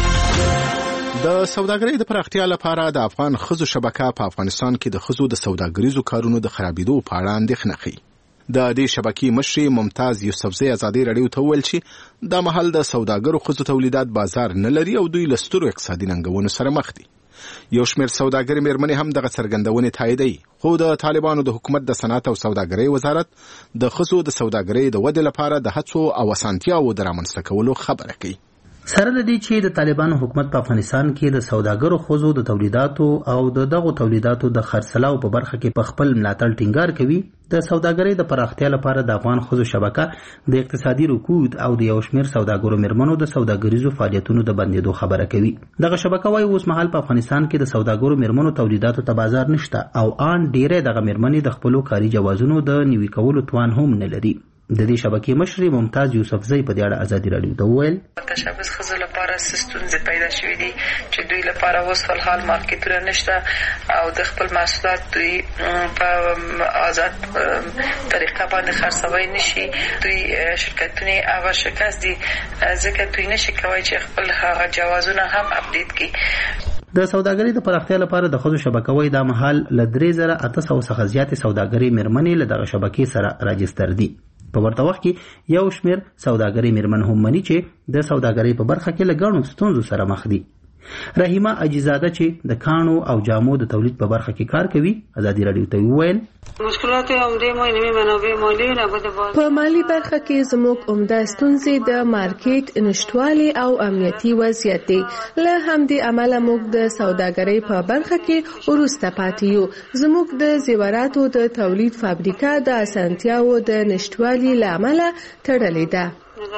د سوداګرۍ د پراختیا لپاره د افغان ښځو شبکه په افغانستان کې د ښځو د سوداګریزو کارونو د خرابېدو په اړه اندېښنه ښیي. د دې شبکې مشرې ممتاز یوسفزۍ ازادي راډیو ته وویل چې دا مهال د سوداګرو ښځو تولیدات بازار نه لري او دوی له سترو اقتصادي ننګونو سره مخ دي. یو شمېر سوداګرې مېرمنې هم دغه څرګندونې تاییدوي، خو د طالبانو د حکومت د صنعت او سوداګرۍ وزارت د ښځو د سوداګرۍ د ودې لپاره د هڅو او اسانتیاوو د رامنځته کولو خبره کوي. سره د دې چې د طالبانو حکومت په افغانستان کې د سوداګرو ښځو د تولیداتو او د دغو تولیداتو د خرڅلاو په برخه کې په خپل ملاتړ ټینګار کوي، د سوداګرۍ د پراختیا لپاره د افغان ښځو شبکه د اقتصادي رکود او د یو شمېر سوداګرو مېرمنو د سوداګریزو فعالیتونو د بندېدو خبره کوي. دغه شبکه وايي اوس مهال په افغانستان کې د سوداګرو مېرمنو تولیداتو ته بازار نشته او آن ډېرې دغه مېرمنې د خپلو کاري جوازونو د نوي کولو توان هم نه لري. د دې شبکې مشر ممتاز یوسفزۍ په دې اړه ازادي راډیو ته وویل تشبث ښځو لپاره ستونزې پیدا شوې دي چې دوی لپاره اوس فلحال مارکیټونه نشته او د خپل محصولات دوی په آزاد طریقه باندې خرڅوي نشي. دوی شرکتونه او شکست دي ځکه دوی نشي کولی چې خپل هغه جوازونه هم اپډیټ کړي. د سوداګرۍ د پراختیا لپاره د ښځو شبکه وای دا مهال ل درې زره اته سوه څخه زیاتې سوداګرۍ میرمنې له دغه شبکې سره راجستر دي. په ورته وخت کې یو شمېر سوداګرۍ میرمن هم مني چې د سوداګرۍ په برخه کې له ګڼو ستونزو سره مخ دي. رحیمه اجیزاده چې د کانو او جامو د تولید په برخه کې کار کوي ازادي راډیو ته وویل مشکلات عمده ما نوي منابع مالی نه بده په مالی برخه کې زموږ عمده ستونزې د مارکیټ نشټوالي او امنیتي وضعیت دي. له همدې امله موږ د سوداګرۍ په برخه کې وروسته پاتې یو. زموږ د زیوراتو د تولید فابریکه د اسانتیاو د نشټوالي له امله تړلې ده.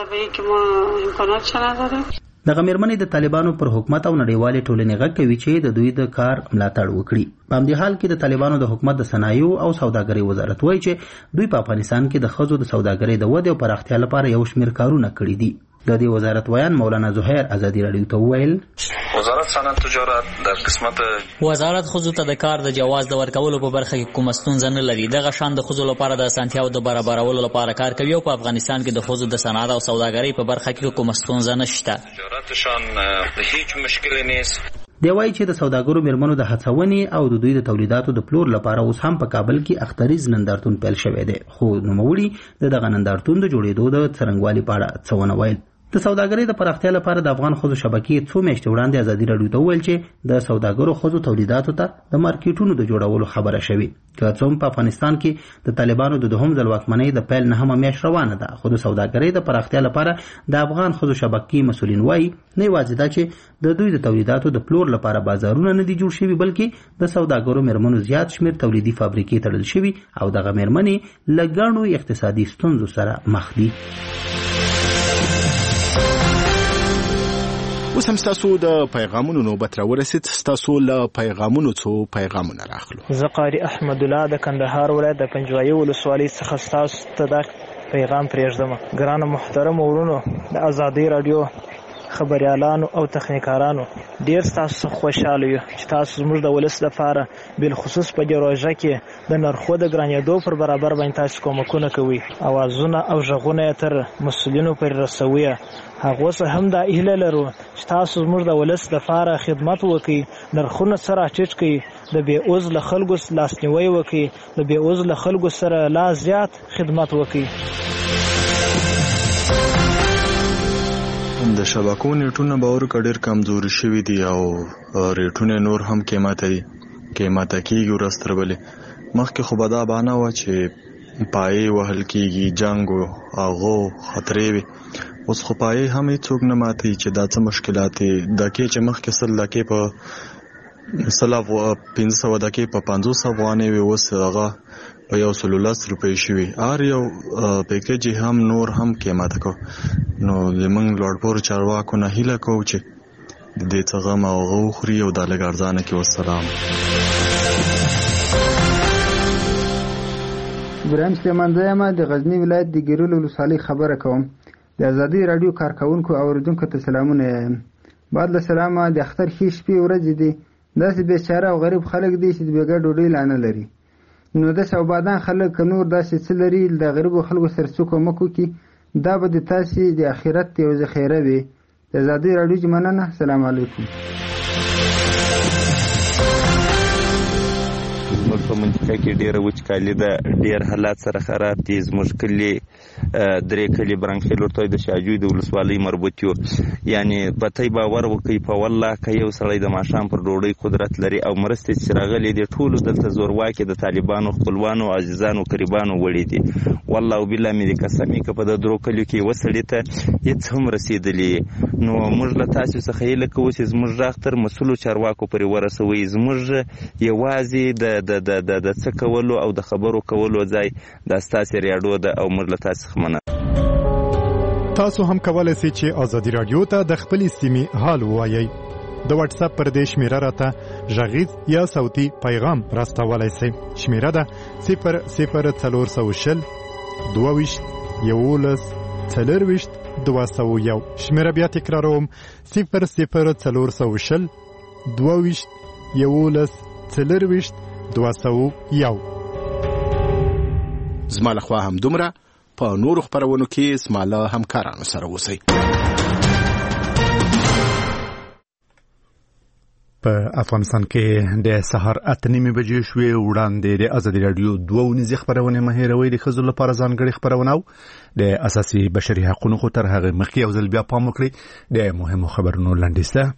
دغه میرمنې د طالبانو پر حکومت او نړیوالې ټولنې غږ کوي چې د دوی د کار ملاتړ وکړي. په همدې حال کې د طالبانو د حکومت د صنایعو او سوداګرۍ وزارت وایي چې دوی په افغانستان کې د ښځو د سوداګرۍ د ودې او پراختیا لپاره یو شمېر کارونه کړي دي. د دې وزارت ویان مولانا زهیر ازادي راډیو ته وویل وزارت صنعت تجارت در قسمت وزارت ښځو ته د کار د جواز د ورکولو په برخه کې کومه ستونزه نه لري. دغه شان د ښځو لپاره د اسانتیاو د برابرولو لپاره کار کوي او په افغانستان کې د ښځو د صنعت او سوداګرۍ په برخه کې کومه ستونزه نشته. تجارتشان هیڅ مشکل نیست. دی وایي چې د سوداګرو میرمنو د هڅونې او د دوی د تولیداتو د پلور لپاره اوس هم په کابل کې اختریز نندارتون پیل شوی دی. خو نوموړي د دغه نندارتون د جوړېدو د څرنګوالي په اړه څه ونه ویل. د سوداګرۍ د پراختیا لپاره د افغان ښځو شبکې څو میاشتې وړاندې ازادي راډیو ته وویل چې د سوداګرو ښځو تولیداتو ته د مارکیټونو د جوړولو خبره شوې. که څه هم په افغانستان کې د طالبانو د دوهم ځل واکمنۍ د پیل نهمه میاشت روانه ده، خو د سوداګرۍ د پراختیا لپاره د افغان ښځو شبکې مسؤلین وایي نه یوازې دا چې د دوی د تولیداتو د پلور لپاره بازارونه نه دي جوړ شوي، بلکې د سوداګرو میرمنو زیات شمېر تولیدي فابریکې تړل شوي او دغه میرمنې له ګڼو اقتصادي ستونزو سره مخ دي. اوس هم ستاسو د پیغامونو نوبت راورسید. ستاسو له پیغامونو څو پیغامونه راخلو. زه قاری احمد الله د کندهار ولایت د پنجوایي ولسوالۍ څخه ستاسو ته دا پیغام پرېږدم. ګرانو محترمو ورونو، د ازادۍ راډیو خبريالانو او تخنیکارانو ډیر تاسو خوشاله یو چې تاسو زموږ د ولس لپاره بل خصوص په جروژه کې د نرخو د ګرانېدو پر برابر باندې تاسو کومکونه کوي. اوازونه او ژغونه تر مسؤلینو پر رسوي. هغه څه هم دا اهله لرو چې تاسو زموږ د ولس لپاره خدمت وکړي، نرخونه سره ټیټ کړي، د بې عوض له خلکو لاسنیوي وکړي، د بې عوض له خلکو سره لا زیات خدمت وکړي. د شبکو نیټونه باور کډیر کمزوري شوي دي او ریټونه نور هم قیمته دي قیمته کیږي ورستر بلې. مخکې خو به دا بانه وه چې پایې وهل کیږي، جنګ او هغو خطرې وي. اوس خو پایې هم هېڅوک نه ماتوي چې دا څه مشکلات دي. دکې چې مخکې سل دکې په سل پنځه سوه دکې په پنځوس افغانۍ وي، اوس هغه په یو سلو لس روپۍ شوي. هر یو پیکیج هم نور هم قیمته کو. نو زموږ لوړپوړو چارواکو نه هیله کوو چې د دې څه غم او هغه وخوري او دا لږ ارزانه کړي. والسلام. ابراهیم سلیمان زه یم د غزني ولایت د ګیرول ولسوالۍ خبره کوم. د ازادۍ راډیو کارکوونکو او اورېدونکو ته سلامونه یم. بعد له سلامه د اختر ښې شپې ورځې دي. داسې بېچاره او غریب خلک دي چې د بېګا ډوډۍ لا نه لري. نو داسې او بادان خلک که نور داسې څه لري د غریبو خلکو سره څه کومک وکړي، دا به د تاسې د آخرت یو ذخیره وي. د ازادۍ راډیو مننه. السلام علیکم. زموږ په منطقه کې ډېره وچکالي ده، ډېر حالات سره خراب دي. زموږ کلي درې کلي برنخیل ورته د شاجوی د ولسوالۍ مربوط یو. یعنې پتی باور وکړئ په والله که یو سړی د ماښام پر ډوډۍ قدرت لري او مرستې چې راغلي دي ټولو دلته زورواکې د طالبانو خپلوانو عزیزانو قریبانو وړي دي. والله او بالله مې د قسمي که په د درو کلیو کې یوه سړي ته هېڅ هم رسېدلي. نو موږ له تاسو څخه هیله کوو چې زموږ غږ تر مسؤلو چارواکو پورې ورسوئ. زموږ یوازې د د د د څه کولو او د خبرو کولو ځای دا ستاسې راډیو ده او موږ له تاسو څخه مننه. تاسو هم کولی شئ چې ازادي راډیو ته د خپلې سیمې حال ووایئ. د واتس اپ پر دې شمیره راته غږیز یا صوتي پیغام راستولی شئ. شمیره ده صفر صفر څلور سوه شل دوه ویشت یولس څلرویشت دوه سوه یو. شمېره بیا تکراروم: صفر صفر څلور سوه شل دوه ویشت یولس څلرویشت دوه سوه یو. زما لخوا هم دومره. په نورو خپرونو کې زما له همکارانو سره اوسئ. په افغانستان کې د سهار اته نیمې بجې شوې. وړاندې د ازادي راډیو دوه ونیزې خپرونې مه هېروئ. د ښځو لپاره ځانګړې خپرونه او د اساسي بشري حقونو خو تر هغې مخکې یو ځل بیا پام وکړئ د مهمو خبرونو لنډیز ته.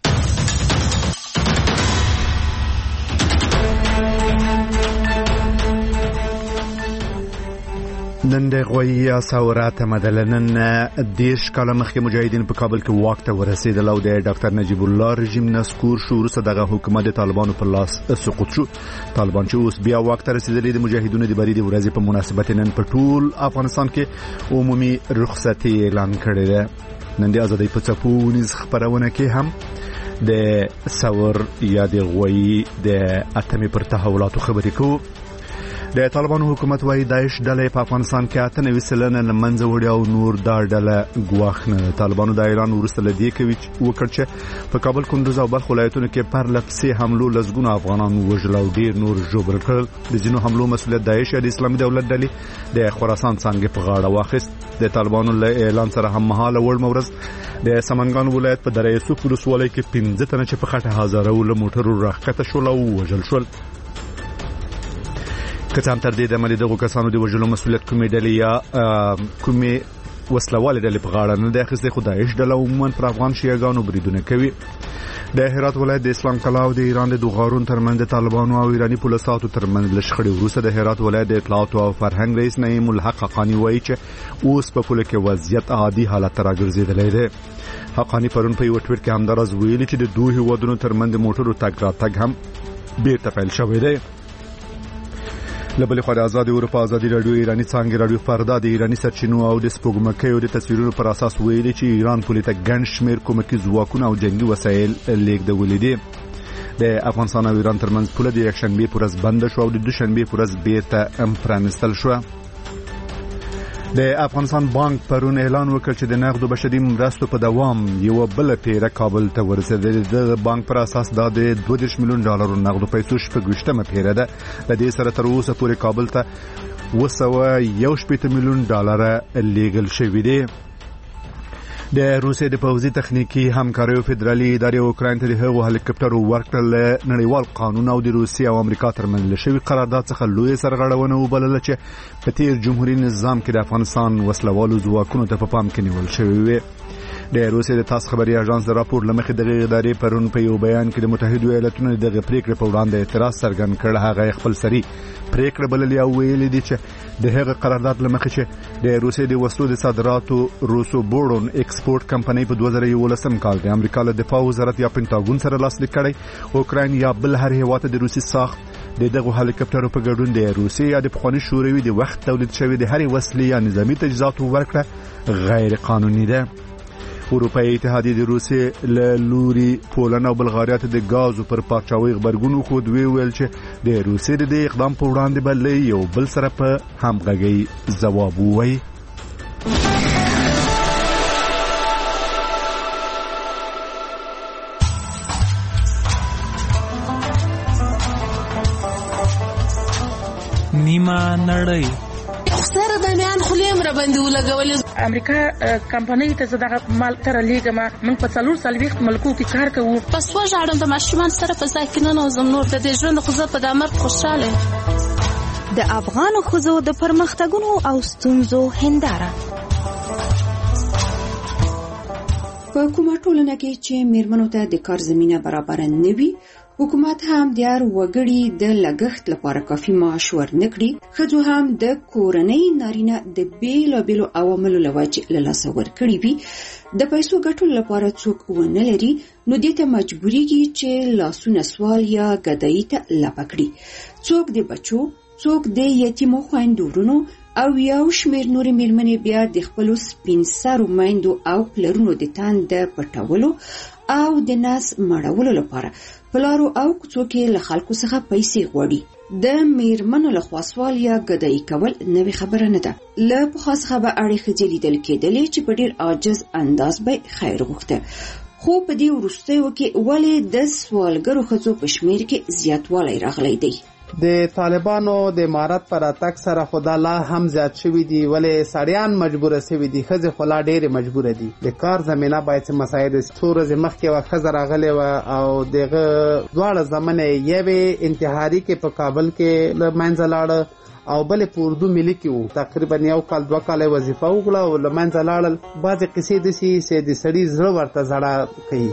نن د غویه ثورات مدلنن دیش کاله مخکې مجاهدین په کابل کې واک ته ورسېدل او د ډاکټر نجیب الله رژیم نسکور شو. وروسته دغه حکومت د طالبانو په لاس سقوط شو. طالبان چې اوس بیا واک ته رسېدلي د مجاهدینو د بری د ورځې په مناسبت نن په ټول افغانستان کې عمومي رخصتي اعلان کړې ده. نن د ازادۍ په څپو ونیز خپرونه کې هم د ثور یا د غویي د اتمې پر تحولاتو خبرې کوو. د طالبانو حکومت وايي داعش ډله په افغانستان کې اته نوي سلنه له منځه وړي او نور دا ډله ګواښ نه. طالبانو د اعلان وروسته له دې کوي وکړ چې په کابل، کندوز او بلخ ولایتونو کې پرله پسې حملو لسګونه افغانان وژل او ډیر نور ژوبل کړل. د ځینو حملو مسؤلیت داعش یا د اسلامي دولت ډلې د خراسان څانګې په غاړه واخیست. د طالبانو له اعلان سره هم مهاله وړمه ورځ د سمنګان ولایت په دره یوسف ولسوالۍ کې پنځه تنه چې په خټه هزاره له موټرو راښکته شول او وژل شول. که هم تر دې د ملي دغو کسانو د وژلو مسؤلیت کومې ډلې یا کومې وسلوالې ډلې په غاړه نه دی اخیستی، خو داعش ډله عموما پر افغان شیعهګانو بریدونه کوي. د هرات ولایت د اسلام کلا او د ایران د دوغارون ترمنځ د طالبانو او ایراني پولیسو ترمنځ له شخړې وروسته د هرات ولایت د اطلاعاتو او فرهنګ رئیس نعیم الحق حقانی وایي چې اوس په پوله کې وضعیت عادي حالت ته راګرځېدلی دی. حقانی پرون په یو ټویټ کې همداراز ویلي چې د دوه هیوادونو ترمنځ د موټرو تګ راتګ هم بیرته پیل شوی دی. لبلې خو د آزاد اروپا آزادي راډیو ایرانی څانګې راډیو فردا د ایرانی سرچینو او د سپوږمکیو د تصویرونو پر اساس ویلي چې ایران پولې ته ګڼ شمېر کومکي ځواکونه او جنگي وسایل لیږدولي دي. د افغانستان او ایران ترمنځ پوله د یکشنبې په ورځ بنده شوه او د دوشنبې په ورځ بیرته پرانیستل شوه. د افغانستان بانک پرون اعلان وکړ چې د نقدو بشري مرستو په دوام یو بل پیره کابل ته ورسېدل. د بانک پر اساس دا د دوه دېرش میلیون ډالرو نقدو پیسو شپږویشتمه پیره ده. د دې سره تر اوسه پورې کابل ته اوه سوه یو شپېته میلیون ډالره لیږل شوي دي. د روسیې د پوځي تخنیکی همکاریو فدرالي ادارې اوکراین ته د هغو هلیکاپټرو ورکړل نړیوال قانون او د روسیې او امریکا ترمنځ له شوي قرارداد څخه لویه سرغړونه وبلله چې په تیر جمهوریت نظام کې د افغانستان وسلوالو ځواکونو ته په پام کې نیول شوی وي. د روسیې د تاس خبري اژانس د راپور لمخې دغه ادارې پرون په یو بیان کې د متحده ایالاتونو دغه پریکړې په وړاندې اعتراض څرګند کړ. هغه خپل سری پریکړه بللې او ویلي دي چې د هغه قرارداد لمخې چې د روسیې د وسلو د صادراتو روسو بورون ایکسپورت کمپنۍ په دوه زره یولسم کال د امریکا له دفاع وزارت یا پینټاګون سره لاسلیک کړی. اوکراین یا بل هر هیواد د روسي ساخت د دغه هلیکاپټرو په ګډون د روسیې یا د پخواني شوروي د وخت تولید شوی د هرې وسلې یا نظامي تجهیزاتو ورکړه غیر قانوني ده. اروپایي اتحادیه د روسیې له لوري پولند او بلغاریا ته د غازو پر پاچاوي خبرګون خو دوی ویل چې د روسیې د اقدام په وړاندې بل یو بل سره په همغږي ځواب ووایي. نیمه نړۍ سره د میان خلیم را باندې ولګولې. امریکا کمپنۍ ته زداغه مال تر لیګما من په څلور سلويخت ملکو کې کار کوو. پس وژاړم د ماشومان سره په ځکه نه زم نور د دې ژوند خو زه په دامر خوشاله. د افغان خوځو د پرمختګونو او ستونزو هنداره. په کومه ټولنه کې چې میرمنو ته د کار زمينه برابر نه وي، حکومت هم د هر وګړي د لګښت لپاره کافي معاش ورنکړي، ښځو هم د کورنۍ نارینه د بیلابیلو عواملو له وجې له لاسه ورکړي وي، د پیسو ګټلو لپاره څوک ونه لري، نو دې ته مجبوریږي چې لاسونه سوال یا ګدایي ته لپه کړي. څوک د بچو، څوک د یتیمو خویندو ورونو او یو شمېر نورې میرمنې بیا د خپلو سپین سرو میندو او پلرونو د تن د پټولو او د ناس مړولو لپاره پلارو او کوڅو کې له خلکو څخه پیسې غواړي. د میرمنو له خوا سوال یا ګدایي کول نوې خبره نه ده. له پخوا څخه به اړې ښځې لیدل کېدلې چې په ډېر عاجز انداز به خیر غوښته، خو په دې وروستیو کې ولې د سوالګرو ښځو په شمېر کې زیاتوالی راغلی دی؟ د طالبانو د امارت پر اتک سره خدا لا هم زیات شوي دي، ولې سړیان مجبوره شوي دي، ښځې خو لا ډېرې مجبوره دي. د کار زمینه باید څه مسایل څو ورځې مخکې یوه ښځه راغلې وه او دغه دواړه زمنې یوې انتحاري کې په کابل کې له منځه لاړه او بلې په اردو ملي کې وو، تقریبا یو کال دوه کاله وظیفه وکړه او له منځه لاړل. بعضې قصې داسې چې د سړي زړه ورته زړه کوي.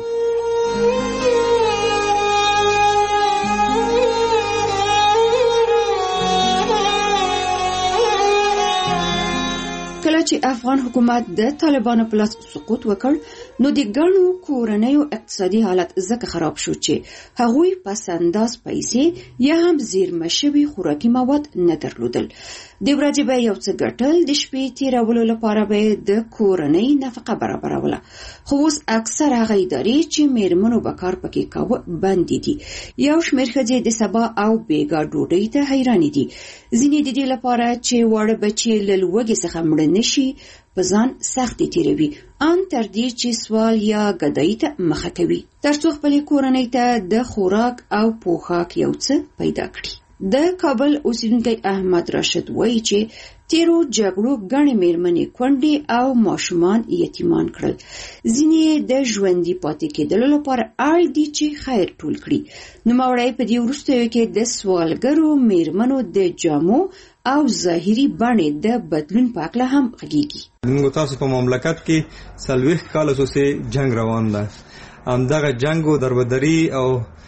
کله چې افغان حکومت د طالبانو په لاس سقوط وکړ، نو د ګڼو کورنیو اقتصادي حالت ځکه خراب شو چې هغوی پس انداز پیسې یا هم زیرمه شوي خوراکي مواد نه درلودل. د ورځې به یو څه ګټل، د شپې تېرولو لپاره به د کورنۍ نفقه برابروله. خو اوس اکثر هغه ادارې چې میرمنو به کار پکې کاوه بندې دي. یو شمېر ښځې د سبا او بېګا ډوډۍ ته حیرانې دي. ځینې د دې لپاره چې واړه بچي له لوږې څخه مړه نشي په ځان سختې تېروي، ان تر دې چې سوال یا ګدایي ته مخه کوي تر څو خپلې کورنۍ ته د خوراک او پوښاک یو څه پیدا کړي. د کابل اوسیدونکی احمد راشد وایي چې تیرو جګړو ګڼې میرمنې کونډې او ماشومان یتیمان کړل. ځینې د ژوندي پاتې کېدلو لپاره اړ دي چې خیر ټول کړي. نوموړی په دې وروستیو کې د سوالګرو میرمنو د جامو او ظاهري بڼې د بدلون په هکله هم غږیږي. موږ تاسو په مملکت کې څلوېښت کاله څه جنگ روان ده. همدغه جنګ او دربدري او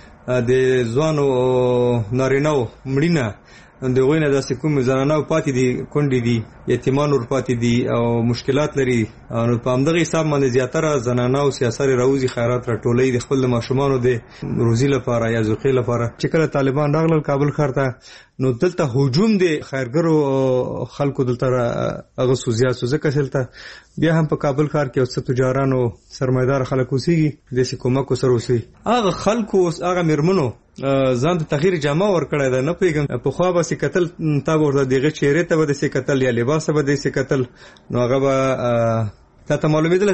د ځوانو نارینه‌و مړینه د هغوی نه داسې کوم زنانه پاتې دي، کونډې دي، یتیمان ور پاتې دي او مشکلات لري. نو په همدغه حساب باندې زیاتره زنانه او سیاسر راوځي خیرات راټولوي د خپل ماشومانو د روزي لپاره یا ذوقي لپاره. چې کله طالبان راغلل کابل ښار ته، نو دلته هجوم د خیرګرو خلکو دلته هغه سوزیات سو ځکه دلته بیا هم په کابل ښار کې اوس تجارانو سرمایدار خلک اوسېږي، داسې کومک سره اوسي. هغه خلکو اوس هغه میرمنو ځان د تغییر جامه ورکړی ده. نه پوهېږم پخوا به سې کتل، تا به ورته د هغې چهرې ته به داسې کتل یا لباس ته به داسې کتل، نو هغه به تا ته معلومېدله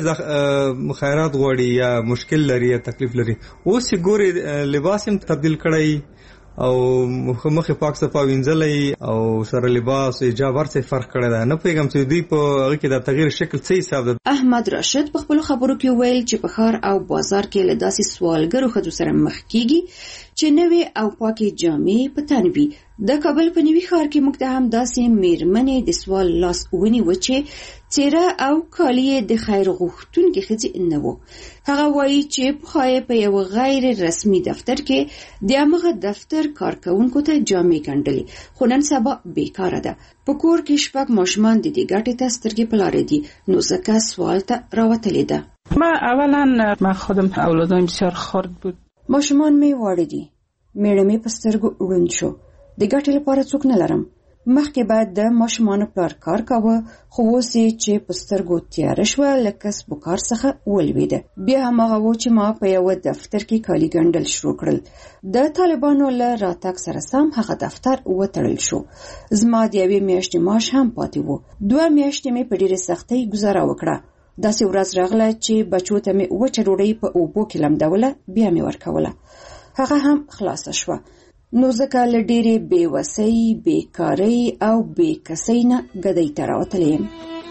خیرات غواړي یا مشکل لري یا تکلیف لري. اوس چې ګورې لباس هم تبدیل کړی او مخې پاک صفا وینځلی او سره لباس حجاب هر څه فرق کړی ده. نه پوهېږم چې دوی په هغې کې د تغییر شکل څه حساب ده. احمد راشد په خپلو خبرو کې ویل چې په ښار او بازار کې له داسې سوالګرو ښځو سره مخ کېږي چې نوې او پاکې جامې په تن وي. د کابل په نوي ښار کې موږ ته هم داسې میرمنې د سوال لاس ونیوه چې څېره او کالي یې د خیر غوښتونکې ښځې نه وو. هغه وایي چې پخوا یې په یو غیر رسمي دفتر کې د همغه دفتر کارکوونکو ته جامې ګنډلې، خو نن سبا بیکاره ده. په کور کې شپږ ماشومان د دې ګټې ته سترګې په لاره دي، نو ځکه سوال ته راوتلې ده. ما اولا ما خودم اولادم بسیار خرد بود. ماشومان می واړه دي، میړه می په سترګو ړوند شو. د ګټې لپاره څوک نه لرم. مخکې باید د ماشومانو پلار کار کاوه، خو اوس یې چې په سترګو تیاره شوه له کسب و کار څخه ولوېده. بیا هماغه و چې ما په یوه دفتر کې کالي ګنډل شروع کړل. د طالبانو له راتګ سره سم هغه دفتر وتړل شو. زما د یوې میاشتې معاش هم پاتې و. دوه میاشتې مې په ډېرې سختۍ ګزاره وکړه. داسې ورځ راغله چې بچو ته مې وچه ډوډۍ په اوبو کې لمدوله، بیا مې ورکوله. هغه هم خلاصه شوه. نو ځکه له ډېرې بېوسۍ، بېکارۍ او بېکسۍ نه ګدۍ ته راوتلی یم.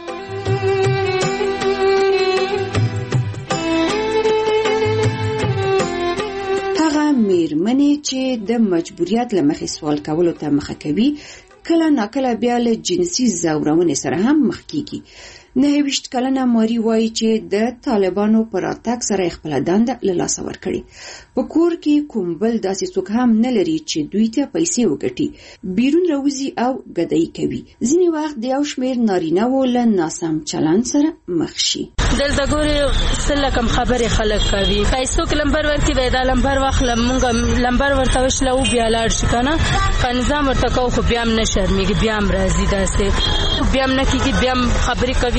هغه میرمنې چې د مجبوریت له مخې سوال کولو ته مخه کوي، کله ناکله بیا له جنسي ځورونې سره هم مخ کیږي. نهه ویشت کلنه ماري وایي چې د طالبانو په راتګ سره خپله دنده له لاسه ورکړې. په کور کې کوم بل داسې څوک هم نه لري چې دوی ته پیسې وګټي، بیرون راوځي او ګدایي کوي. ځینې وخت د یو شمېر نارینه‌وو له ناسم چلند سره مخ شي. دلته ګورې څه کم خبرې خلک کوي، پیسو کې لمبر ورکړي به دا لمبر واخله، مونږ لمبر ورته وشله او بیا لاړ شي که نه، په نظام ورته کوو خو بیا هم نه شرمېږي، بیا هم راځي، داسې بیا هم نه کېږي، بیا هم خبرې کوي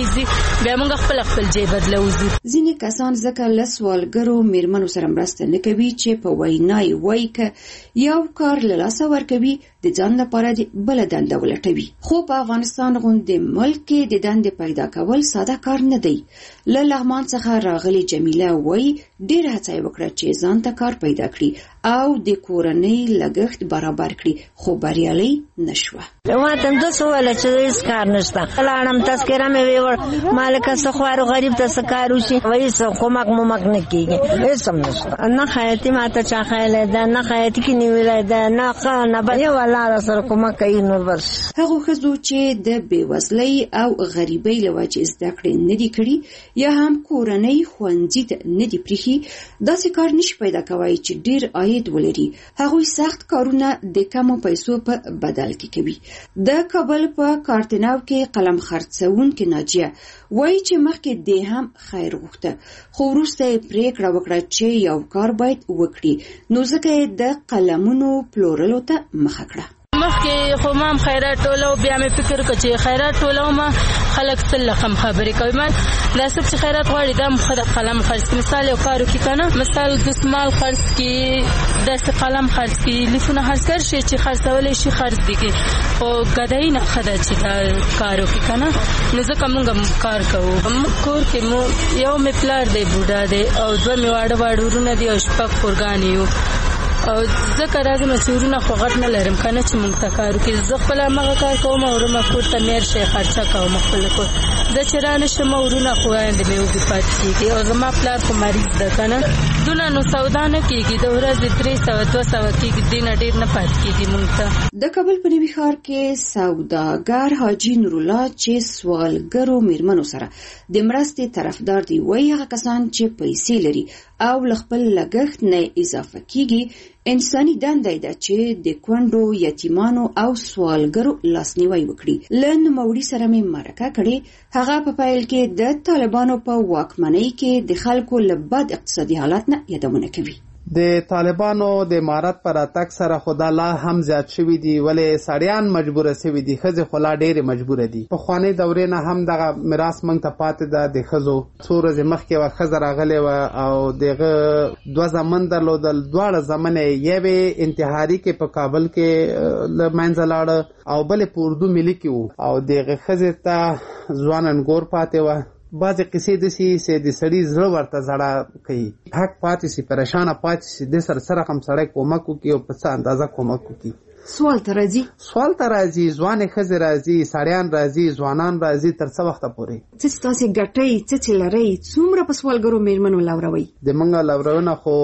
راغلیږي بیا موږ خپل خپل ځای بدلوځو. ځینې کسان ځکه له سوالګرو میرمنو سره مرسته نه کوي چې په وینا یې وایي که یو کار له لاسه ورکوي د ځان لپاره د بله دنده ولټوي. خو په افغانستان غوندې ملک کې د دندې پیدا کول ساده کار نه دی. له لغمان څخه راغلې جمیله وایي ډېره هڅه یې وکړه چې ځان ته کار پیدا کړي او د کورنۍ لګښت برابر کړي خو بریالۍ نه شوه. ما ته همداسې وویله چې هېڅ کار نشته. لاړم تذکره مې ویوړ ما لکه څه خوارو غریب ته څه کار وشي هېڅ کومک مومک نه کېږي هېڅ هم نشته. نه خیاطي ما ته چا ښیلی ده نه خیاطي کې نیولی ده نه ښه نه بد یو الله راسره کومک کوي نور بس. هغو ښځو چې د بېوزلۍ او غریبۍ له وجې زده کړې نه دي کړي یا هم کورنۍ ښوونځي ته نه دي پرېښي داسې کار نشي پیدا کوی چې ډېر عاید ولري. هغوی سخت کارونه د کمو پیسو په بدل کې کوي. د کابل په کارتناو کې قلم خرڅونکې ناجیه وایي چې مخکې دې هم خیر غوښته خو وروسته یې پرېکړه وکړه چې یو کار باید وکړي نو ځکه یې د قلمونو پلورلو ته مخه کړه. مخکې خو ما هم خیرات ټولو بیا مې فکر وکړ چې خیرات ټولوم خلک تل کم خبرې کوي. ما دا څوک چې خیرات غواړي دا هم ښه د قلم خرڅ کړي. مثال یو کار وکړي که نه مثال دستمال خرڅ کړي داسې قلم خرڅ کړي لیکونه خرڅ کړي شي چې خرڅولی شي خرڅ دي کړي خو ګدایي نه ښه ده چې دا کار وکړي که نه نو ځکه موږ هم کار کوو. موږ کور کې مو یو مې پلار دی بوډا دی او دوه مې واړه واړه ورونه دي او شپږ خورګانې یو او ځکه راځم چې ورونه خو غټ نه لرم که نه چې موږ ته کار وکړي. زه خپل همغه کار کوم او ورمه کور ته میر شی خرچه کوم خپل کور زه چې را نه شم ورونه خو وایندې مې وږي پاتې کېږي او زما پلار خو مریض ده که نه دونه نو سودا نه کېږي د ورځې درې سوه دوه سوه کېږي دې نه ډېر نه پاتې کېږي موږ ته. د کابل په نوي ښار کې سوداګر حاجي نورالله چې سوالګرو میرمنو سره د مرستې طرفدار دی وایي هغه کسان چې پیسې لري او له خپل لګښت نه اضافه کېږي انساني دنده ده چې د کونډو یتیمانو او سوالګرو لاسنیوی وکړي. له نوموړي سره مې مرکه کړې هغه په پیل کې د طالبانو په واکمنۍ کې د خلکو له بد اقتصادي حالت نه یادونه کوي. د طالبانو د امارت پر اتک سره خدا لا هم زیات شوي دي ولې سړیان مجبوره شوي دي ښځې خو لا ډېرې مجبوره دي. پخوانۍ دورې نه هم دغه میراث موږ ته پاتې ده. د ښځو څو ورځې مخکې یوه ښځه راغلې وه او د هغه دوه زامن درلودل دواړه زامن یې یوې انتحاري کې په کابل کې له منځه لاړه او بلې په اردو ملي کې وو او د هغې ښځې ته ځوان انګور پاتې وه. بعضې قصې داسې چې د سړي زړه ورته زړه کوي حق پاتې شي پریشانه پاتې شي د سره سره هم سړی کومک وکړي او په څه اندازه کومک وکړي. سوال ته راځي سوال ته راځي ځوانې ښځې راځي سړیان راځي ځوانان راځي تر څه وخته پورې څه چې تاسې ګټئ څه چې لرئ څومره په سوالګرو میرمنو لوروئ؟ د موږ لورونه خو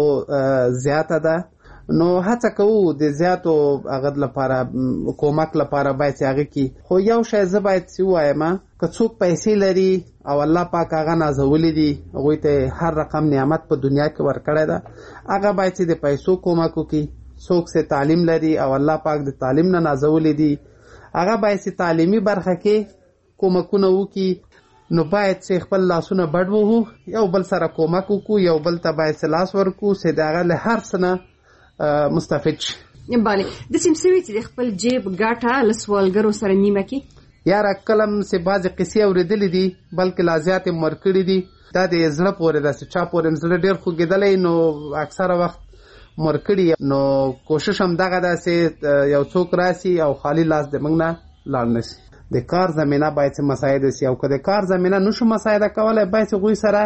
زیاته ده نو هڅه کوو د زیاتو هغه لپاره کومک لپاره باید هغه کې خو یو شی زه باید څه ووایم که څوک پیسې لري او الله پاک هغه نازولی دي هغوی ته هر رقم نعمت په دنیا کې ورکړی ده هغه باید چې د پیسو کومک وکړي. څوک چې تعلیم لري او الله پاک د تعلیم نه نازولی دي هغه باید چې تعلیمي برخه کې کومکونه وکړي نو باید چې خپل لاسونه بډ وهو یو بل سره کومک وکړو یو بل ته باید چې لاس ورکړو چې د هغه له هر څه نه مستفید شي. بله د سیمسوي چې د خپل جیب ګاټه له سوالګرو سره نیمه کې یاره کلم چې بعضې قصې اورېدلې دي بلکې لا زیاتې مر کړي دي دا د زړه پورې ده چې چا پورې زړه ډېر خوږېدلی نو اکثره وخت مر کړي نو کوشش هم دغه ده چې یو څوک راسي او خالی لاس د موږ نه لاړ نه شي. د کار زمینه باید چې مساعده شي او که د کار زمینه نشو مساعده کولی باید چې هغوی سره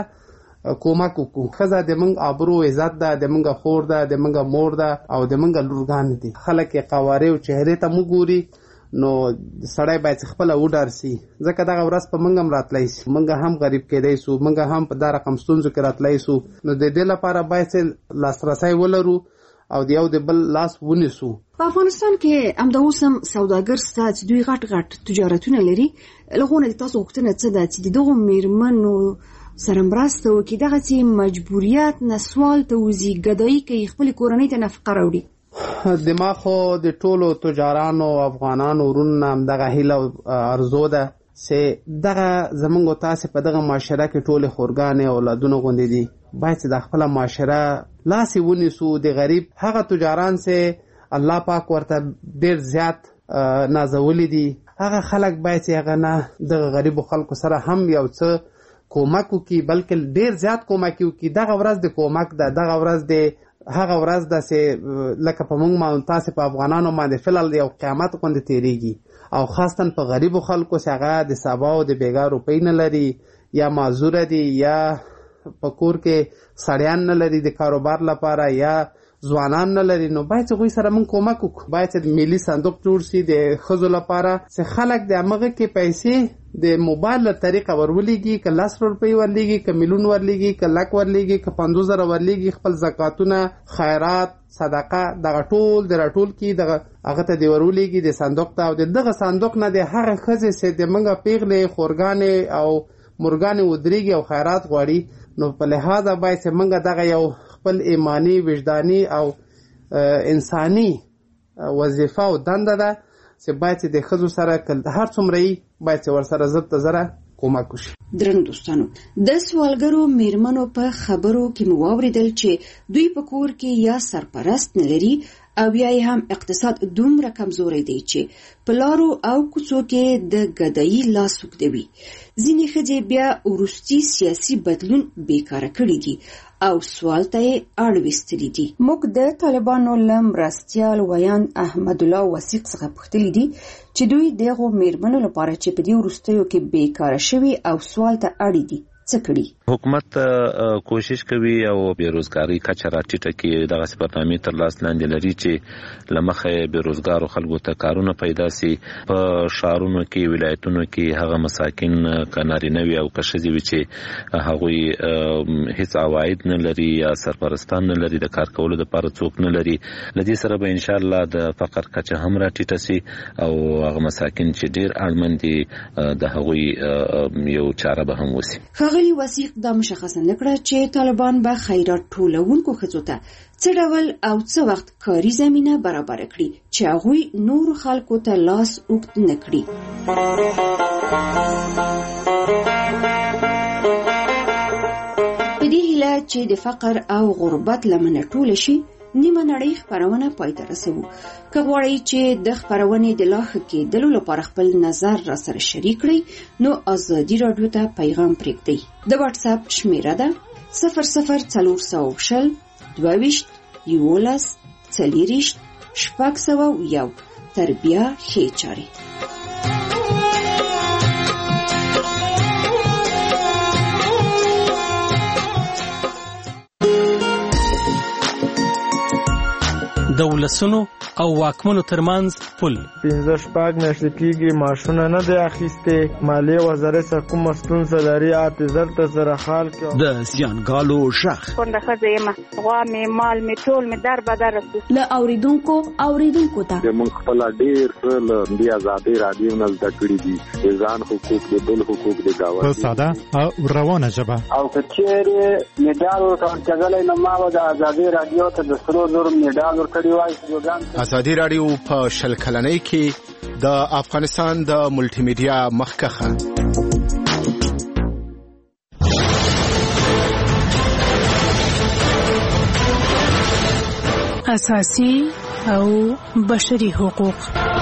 کومک وکړو. ښځه د موږ آبرو عزت ده د موږ خور ده د موږ مور ده او د موږ لورګانې دي. خلک یې قوارې او چهرې ته موږ ګوري نو سړی باید خپله وډار سي ځکه دغه ورځ په موږ هم راتلی سي موږ هم غریب کېدی سو موږ هم په دا رقم ستونزو کې راتلی سو نو د دې لپاره باید چې لاسرسی ولرو او د یو د بل لاس ونیسو. په افغانستان کې همدا اوس هم سوداګر شته چې دوی غټ غټ تجارتونه لري له هغو نه د تاسو غوښتنه څه ده چې د دغو میرمنو سره مرسته وکړي دغسې مجبوریت نه سوال ته وځي ګدایي کوي خپلې کورنۍ ته نفقه راوړي. دما خو د ټولو تجارانو افغانانو ورونو نه همدغه هیله ارزو ده چې دغه زموږ او تاسې په دغه معاشره کې ټولې خورګانې اولادونه غوندې دي باید چې د خپله معاشره لاسې ونیسو. د غریب هغه تجاران چې الله پاک ورته ډېر زیات نازولی دي هغه خلک باید چې هغه نه دغه غریبو خلکو سره هم یو څه کومک وکړي، بلکې ډېر زیات کومک وکړي. دغه ورځ د کومک ده، دغه ورځ د هغه ورځ ده چې لکه په موږ ما تاسې په افغانانو باندې فلل یو قیامت غوندې تېرېږي، او خاصتا په غریبو خلکو چې هغه د سبا او د بېګا روپۍ نه لري، یا معذوره دي، یا په کور کې سړیان نه لري د کاروبار لپاره، یا ځوانان نه لري. نو باید چې هغوی سره موږ کومک وکړو. باید چې ملي صندوق جوړ شي د ښځو لپاره چې خلک د همغه کې پیسې د موبایل له طریقه ورولېږي، که لس روپۍ ورلېږي، که میلیون ورلېږي، که لک ورلېږي، که پنځوس زره ورلېږي، خپل زکاتونه، خیرات، صدقه دغه ټول د راټول کړي، دغه هغه ته دې ورولېږي د صندوق ته، او د دغه صندوق نه د هغه ښځې چې د موږ پیغلې، خورګانې او مورګانې ودرېږي او خیرات غواړي. نو په لحاظه باید چې موږ دغه یو خپل ایمانی، وجداني او انساني وظیفه او دنده ده چې باید چې د ښځو سره هر څومره یي باید چې ورسره زر ته زره کومک وشي. درنو دوستانو، د سوالګرو میرمنو په خبرو کې مو واورېدل چې دوی په کور کې یا سرپرست نه لري او یا هم اقتصاد دومره کمزوری دی چې په لارو او کوڅو کې د ګدایي لاس اوږدوي. ځینې ښځې بیا وروستي سیاسي بدلون بیکاره کړي دي او سوال ته یې اړ ویستلي دي. موږ د طالبانو له مرستیال ویاند احمدالله وثیق څخه پوښتلي دي چې دوی دغو میرمنو لپاره چې په دې وروستیو کې بیکاره شوي او سوال ته اړ دي څه کړي. حکومت کوشش کوي او بیروزګاری کچه راټیټه کړي، دغه برنامې تر لاس لاندې لري چې لمخه بیروزګارو خلکو ته کارونه پیدا سي. په شهرونو کې، ولایتونو کې هغه مساکین کنارینه وي او کښځې وي چې هغوی هیڅ عواید نه لري یا سرپرستان نه لري، د کار کولو لپاره څوک نه لري. لدې سره به ان شاء الله د فقر کچه هم راټیټه سي او هغه مساکین چې ډیر اړمن دي د هغوی یو چاره به هم وسی. ښاغلي وثیق دا مشخصه نکړه چې طالبان به خیرات ټولونکو ښځو ته څه ډول او څه وخت کاري زمینه برابر کړي چې هغوی نورو خلکو ته لاس اوږد نه کړي. په دې هیله چې د فقر او غربت لمنه ټوله شي، نیمه نړۍ خپرونه پای ته رسوو. که غواړئ چې د خپرونې د لا ښه کېدلو لپاره خپل نظر را سره شریک کړئ، نو ازادي راډیو ته پیغام پرېږدئ. د واتس اپ شمیره ده صفر صفر څلور سوه شل دوه ویشت یولس څلېرویشت شپږ سوه یو. تر بیا ښې چارې. د ولسونو او واکمنو ترمنځ پل. پنځه شپږ میاشتې کېږي معاشونه نه دی اخیستې، مالیې وزارت څخه کومه ستونزه لري، اته زر ته زره خال کې د زیانګالو غږ. کونډه ښځه یم، غوا مې، مال مې، ټول مې در بدر رسي. له اورېدونکو اوریدونکو ته موږ خپل ډېر څه له دې ازادۍ راډیو نه زده کړي دي، د ځان حقوق، د بل حقوق، د ګاونډي په ساده او روانه ژبه. او که چېرې مډال ورکول کېدلی نو ما به د ازادۍ راډیو ته د سرو زرو مډال ورکړی وای. ازادي راډیو په شل کلنۍ کې د افغانستان د ملټي میډیا مخکښه. اساسي او بشري حقوق.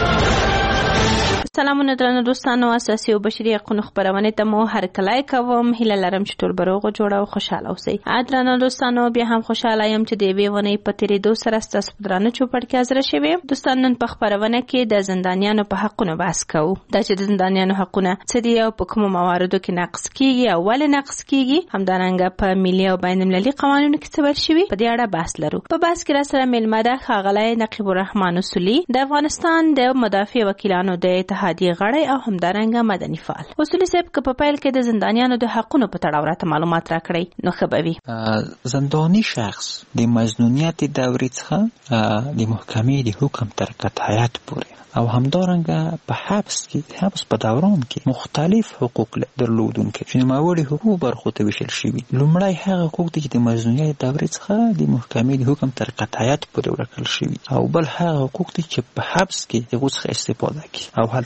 سلامونه درنو دوستانو، اساسي او بشري حقوقو خبرونه ته مو هر کله کوم. هیله لرم چې ټول بروغ جوړ او خوشاله اوسئ. درنو دوستانو، بیا هم خوشاله یم چې د دې ونې په تیرې دو سره ستاسو په درانه چوپړ کې حاضر شوم. دوستانو، نن په خبرونه کې د زندانیانو په حقونو بحث کوو. دا چې د زندانیانو حقونه څه دي او په کومو مواردو کې نقض کیږي او ولې نقض کیږي، همدارنګه په ملي او بین المللي قوانینو کې څه ور شوي، په دې اړه بحث لرو. په بحث کې را سره ملمه ده ښاغلی نقیب الرحمن اصولي، د افغانستان د مدافع وکیلانو د اتحادیې غړی او همدارنګه مدني فعال. اصولي صاحب، که په پیل کې د زندانیانو د حقونو په تړاو راته معلومات راکړئ نو ښه به وي. زنداني شخص د مظنونیت دورې څخه د محکمې د حکم تر قطعیت پورې او همدارنګه په حبس کې حبس په دوران کې مختلف حقوق درلودونکي چې نوموړي حقوق برخو ته ویشل شوي. لومړی هغه حقوق دي چې د مظنونیت دورې څخه د محکمې د حکم تر قطعیت پورې ورکړل شوي، او بل هغه حقوق دي چې په حبس کې هغه څخه استفاده کوي او هلته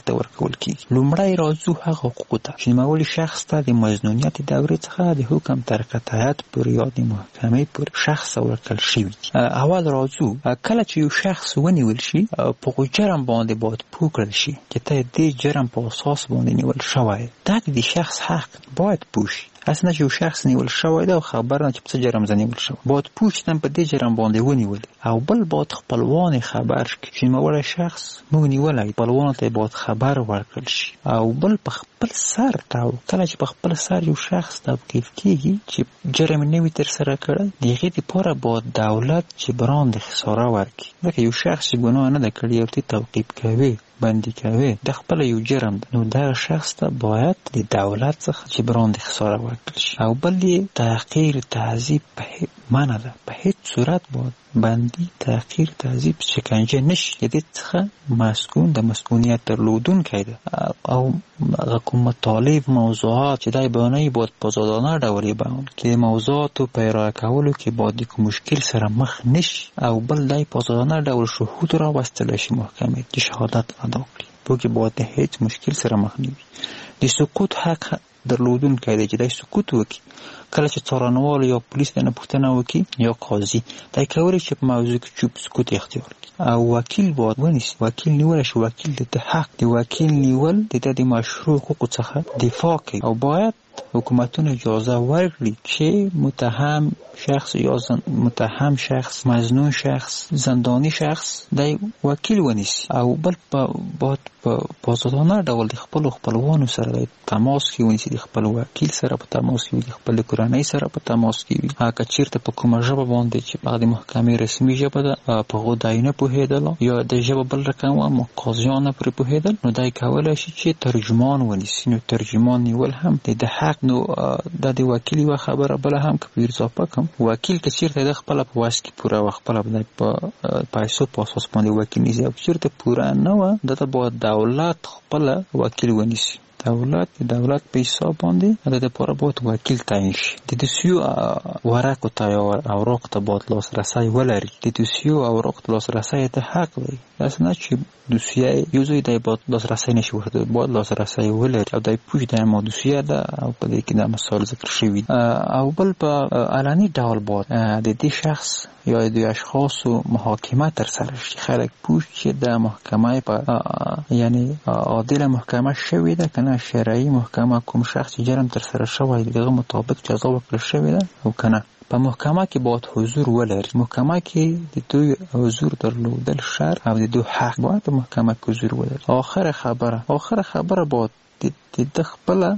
ورته ورکول کیږي. لومړی راځو هغه حقوقو ته چې نوموړي شخص ته د مظنونیت دورې څخه د حکم تر قطعیت پورې یا د محکمې پورې شخص ورکړل شوي. اول راځو کله چې یو شخص ونیول شي په هغه جرم باندې باید پوه کړل شي چې ته دې جرم په اساس باندې نیول شوی. دا د شخص حق باید پوه شي. اصلا چې یو شخص نیول شوی دی او خبر نه چې په څه جرم زه نیول شوی باید پوه شي په دې جرم باندې ونیول. او بل باید خپلوان خبر شي چې نوموړی شخص موږ نیولی، خپلوانو ته باید خبر ورکړل شي. او بل په خپل سر ته کله چې په خپل سر یو شخص توقیف کیږي چې جرم نه وي ترسره کړی د هغې دپاره باید دولت جبران د خساره ورکړي. ځکه یو شخص چې ګناه نه ده کړې او ته توقیف کوي بندي کوي د خپل یو جرم ده، نو دغه شخص ته باید د دولت څخه جبران د خساره ورکړل شي. او بل یې تحقیر تعذیب په منع ده. په هیڅ صورت باید بندي تحقیر تعذیب شکنجه نشي. د دې څخه مسکون د مسکونیت درلودونکی ده. او هغه کوم مطالب موضوعات چې دای بیانوي باید په آزادانه ډول یې بیان کړي. د موضوعاتو په ارائه کولو کې باید د کوم مشکل سره مخ نشي. او بل دای په آزادانه ډول شهود راوستلی شي محکمې چې شهادت ادا کړي. په کې باید د هیڅ مشکل سره مخ نه وي. د سکوت حق درلودونکی دی چې دای سکوت وکړي. کله چې څارنوال یا پولیس دنه پوښتنه وکړي یا قاضي دای کولی چې په موضوع کې چوپ سکوت اختیار کړي. او وکیل باید ونیسي. وکیل نیول شي. وکیل د حق د وکیل نیول د د مشروع حقوقو څخه دفاع کوي. او باید حکومتونه اجازه ورکړي چې متهم شخص یا متهم شخص، مظنون شخص، زندانی شخص د وکیل ونیسي. او بل باید په آزادانه ډول د خپلو خپلوانو سره د تماس کې ونیسي، د خپل وکیل سره په تماس کې وي، د خپل کورنۍ سره په تماس کې وي. هغه چیرته په کومه ژبه باندې چې هغه د محکمې رسمي ژبه ده په هغو دی نه پوهېدله یا د ژبه بل رقم وه قاضیان نه پرې پوهېدل، نو دی کولی شي چې ترجمان ونیسي. نو ترجمان نیول هم د حق. نو دا د وکیل یوه خبره بله هم که په اضافه کړم، وکیل که چیرته د خپله په وس کې پوره وه، خپله به په پیسو په اساس باندې وکیل نیسي. او چیرته پوره نه وه ده ته باید دولت خپله وکیل ونیسي. دولت د دولت په حساب باندې د دپاره باید وکیل تعیین شي. د دوسیو ورقو ته یا اوراقو ته باید لاسرسی ولري. د دوسیو اوراقو ته لاسرسی ته حق دی. داسې نه چې دوسیه یو ځای دی باید لاسرسی نشي ورته، باید لاسرسی ولري. او دی پوه دی ما دوسیه ده او په دې کې دا مثال ذکر شوي. او بل په علني ډول باید د دې شخص یا د اشخاصو محاکمه ترسره شي. خلک پوه چې د محکمه په یعنی عادل محکمه شوې ده که نه شرعي محکمه کوم شخص جرم ترسره شوی دغه مطابق جزا ورکړل شوې ده او که نه. په محکمه کې باید حضور ولري. محکمه کې د دوی حضور درلودل شرط او د دوی حق باید په محکمه کې حضور ولري. آخر خبره آخر خبره باید د د خپله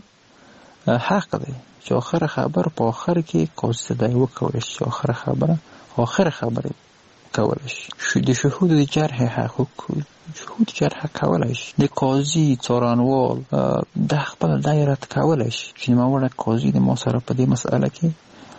حق دی چې آخر خبره په آخر کې قاضي ته دی وکولی شي. آخر خبره آخر خبره کولی شي. د شهود د جرح حق شهود جرح کولی شي. د قاضي څارنوال د خپله دی رد کولی شي چې نوموړی قاضي د ما سره په دې مسئله کې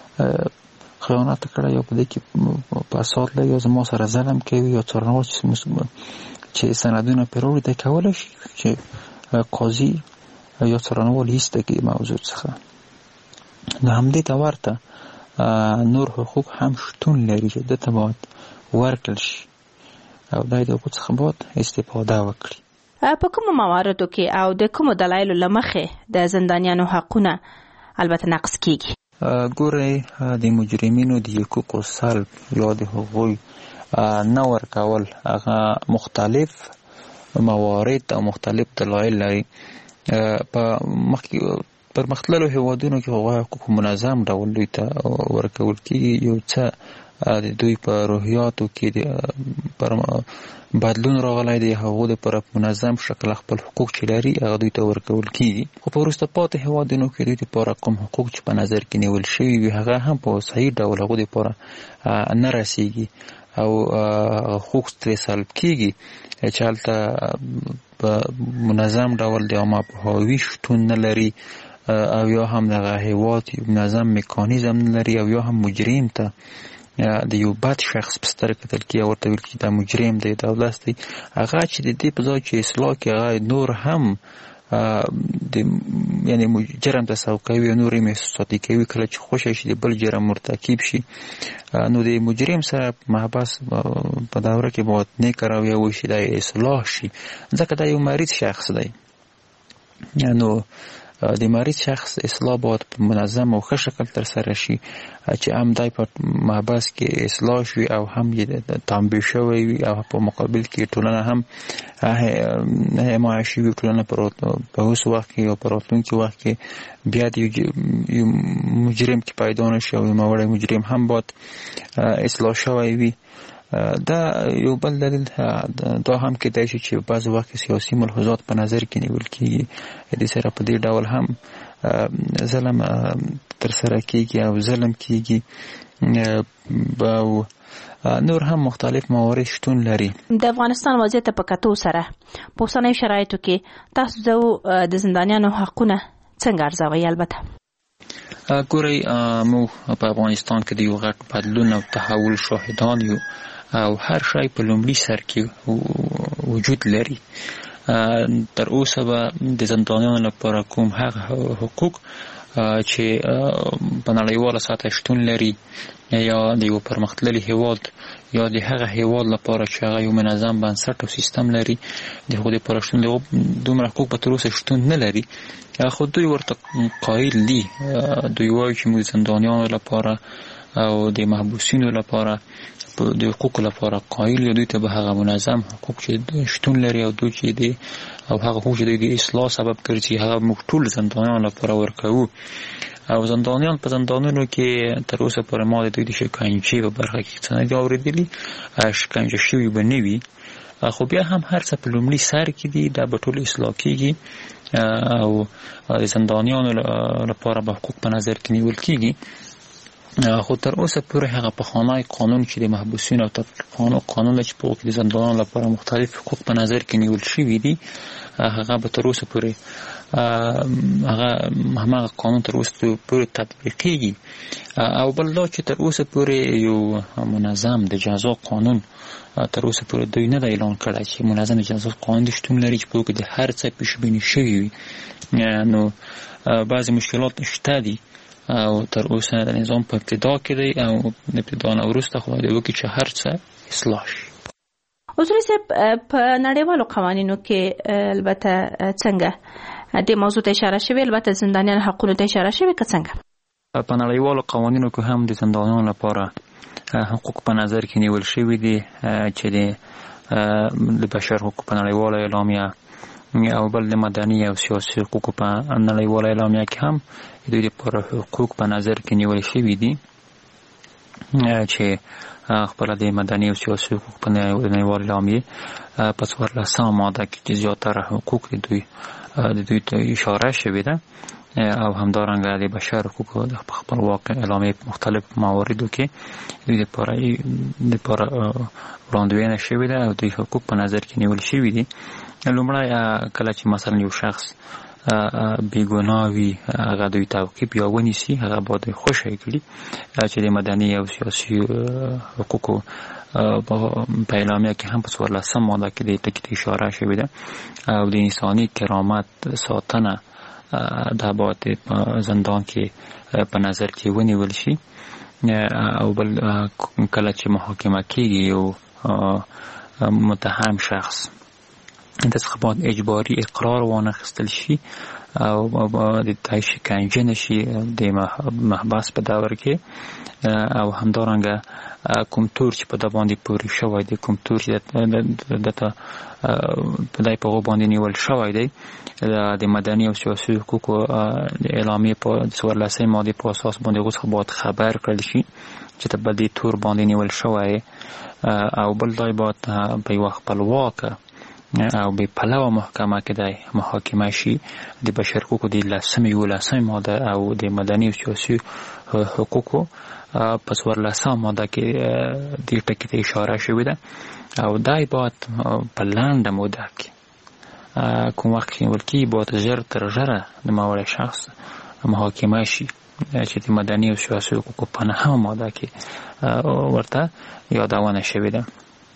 خیانت کړی یا په دې کې فساد لري یا زما سره ظلم کوي یا څارنوال چې سندونه پرې راوړي دی کولی شي چې قاضي یا څارنوال ایسته کړي موضوع څخه. نو همدې ته ورته نور حقوق هم شتون لري چې دته باید ورکړل شي او دای د حقوق څخه باید استفاده وکړي. په کومو مواردو کې او د کومو دلایلو له مخې د زندانیانو حقونه البته نقض کیږي؟ ګورئ د مجرمینو د حقوقو سلب یا د هغوی نه ورکول هغه مختلف موارد او مختلف دلایل لري. په مخکې پر مختلفو هیوادونو کې هغوی حقوق منظم ډول دوی ته ورکول کېږي. یو څه د دوی په روحیاتو کې پر بدلون راغلی دی، هغو دپاره په منظم شکل خپل حقوق چې لري هغه دوی ته ورکول کېږي. خو په وروسته پاتې هیوادونو کې دوی دپاره کوم حقوق چې په نظر کې نیول شوي وي هغه هم په صحیح ډول هغو دپاره نه رسېږي او حقوق ترې سلب کېږي چې هلته په منظم ډول د عامه پوهاوي شتون نه لري او یا هم دغه هیواد منظم میکانیزم نه لري او یا هم مجرم ته د یو بد شخص په سترګه کتل کېږي او ورته ویل کېږي دا مجرم دی، دا داسې دی. هغه چې د دې په ځای چې اصلاح کړي هغه نور هم د یعنی جرم تصور کوي نور یې محسوساتي کوي کله چې خوشی شي د بل جرم مرتکب شي نو د مجرم سره محبس په دوره کې باید نیک رویه وشي د اصلاح شي ځکه دا یو مریض شخص دی نو د مریض شخص اصلاح باید په منظم او ښه شکل ترسره شي چې هم دی په محبس کې اصلاح شي او هم یې تنبیه شوی وي او په مقابل کې ټولنه هم حمایه شوي ټولنه په اوس وخت کې او په راتلونکي وخت کې بیا د یو مجرم کې پیدا نه شي او یو ناوړی مجرم هم باید اصلاح شوی وي دا یو بل دلیل دا هم کېدای شي چې بعض وخت سیاسي ملحوظات په نظر کې نیول کېږي د سره په دې ډول هم ظلم ترسره کېږي او ظلم کېږي او نور هم مختلف موارد شتون لري. د افغانستان وضعیت په کتو سره په اوسنیو شرایطو کې تاسو د زندانیانو حقونه څنګه ارزوئ؟ البته ګورئ موږ په افغانستان کې د یو غټ بدلون او تحول شاهدان یو او هر شی په لومړي سر کې وجود لري. تر اوسه به د زندانیانو لپاره کوم هغه حقوق چې په نړیواله سطحه شتون لري یا د یو پرمختللي هیواد یا د هغه هیواد لپاره چې هغه یو منظم بنسټ او سیستم لري د هغو دپاره شتون دومره حقوق به تر اوسه شتون نه لري خو دوی ورته قایل دي. دوی وایي چې موږ زندانیانو لپاره او د محبوسینو لپاره د حقوقو لپاره قایل یو دوی ته به هغه منظم حقوق چې شتون لري او دوی چې دی او هغه حقوق چې دوی د اصلاح سبب ګرځي هغه موږ ټول زندانیانو لپاره ورکوو او زندانیان په زندانونو کې تر اوسه پورې ما د دوی د شکنجې په برخه کې څه نه دي اورېدلي شکنجه شوي به نه وي خو بیا هم هر څه په لومړي سر کې دي دا به ټول اصلاح کېږي او د زندانیانو لپاره به حقوق په نظر کې نیول کېږي خو تر اوسه پورې هغه پخوانی قانون چې د محبوسینو او تطبیقانو قانون چې په کې د زندانیانو لپاره مختلف حقوق په نظر کې نیول شوي دي هغه به تر اوسه پورې هغه هماغه قانون تر اوسه پورې تطبیقېږي او بل دا چې تر اوسه پورې یو منظم د جزا قانون تر اوسه پورې دوی نه دی اعلان کړی چې منظم د جزا قانون د شتون لري چې په کې د هر څه پیشبیني شوي وي نو بعضې مشکلات شته دي او تر اوسه د نظام په ابتدا کې دی او د ابتدا نه وروسته خدای دې وکړي چې هر څه اصلاح شي. اصولي صاحب په نړیوالو قوانینو کې البته څنګه د موضوع ته اشاره شوې البته زندانیان حقونو ته اشاره شوې که څنګه؟ په نړیوالو قوانینو کې هم د زندانیانو لپاره حقوق په نظر کې نیول شوي دي چې د بشر حقوق په نړیواله اعلامیه او بل د مدني او سیاسي حقوقو په نړیواله اعلامیه کې هم دوی لپاره حقوق په نظر کې نیول شوي دي چې خپله د مدني او سیاسي حقوق په نړیواله اعلامیې په څوارلسمه ماده کې چې زیاتره حقوق د دوی د دوی ته اشاره شوې ده او همدارنګه د بشر حقوقو د خپلواک اعلامیې په مختلفو مواردو کې دوی لپاره لپاره وړاندوینه شوې ده او دوی حقوق په نظر کې نیول شوي دي. لومړی کله چې مثلا یو شخص بیګناه وي هغه دوی تعقیب یا ونیسي هغه باید خوشی کړي چې د مدني او سیاسي حقوقو په اعلامیه کې هم په څوارلسمه ماده کې دې ته اشاره شوې ده او د انساني کرامت ساتنه دا باید په زندان کې په نظر کې ونیول شي او بل کله چې محاکمه کېږي یو متهم شخص د څخه باید اجباري اقرار وانخیستل شي او د تای شکنجه نشي د محبس په دور کې او همدارنګه کوم تور چې په د باندې پورې شوی دی کوم تور چې دته په دای په باندې نیول شوی دی د مدني او سیاسي حقوقو د اعلامیې په څوارلسمې مادې په اساس باندې اوس باید خبر کړل شي چې ته په دې تور باندې نیول شوی او بل دای باید په یوه خپلواکه او به پلوه محکمه کې دی محاکمه شي د بشر حقوقو د لسمې یولسمې ماده او د مدني او سیاسي حقوقو په څوارلسمه ماده کې دې ټکي ته اشاره شوې ده او دای باید په لنډه موده کې کوم وخت کې نیول کېږي باید ژر تر ژره د ماوړی شخص محاکمه شي چې د مدني او سیاسي حقوقو په نهمه ماده کې ورته یادونه شوې ده.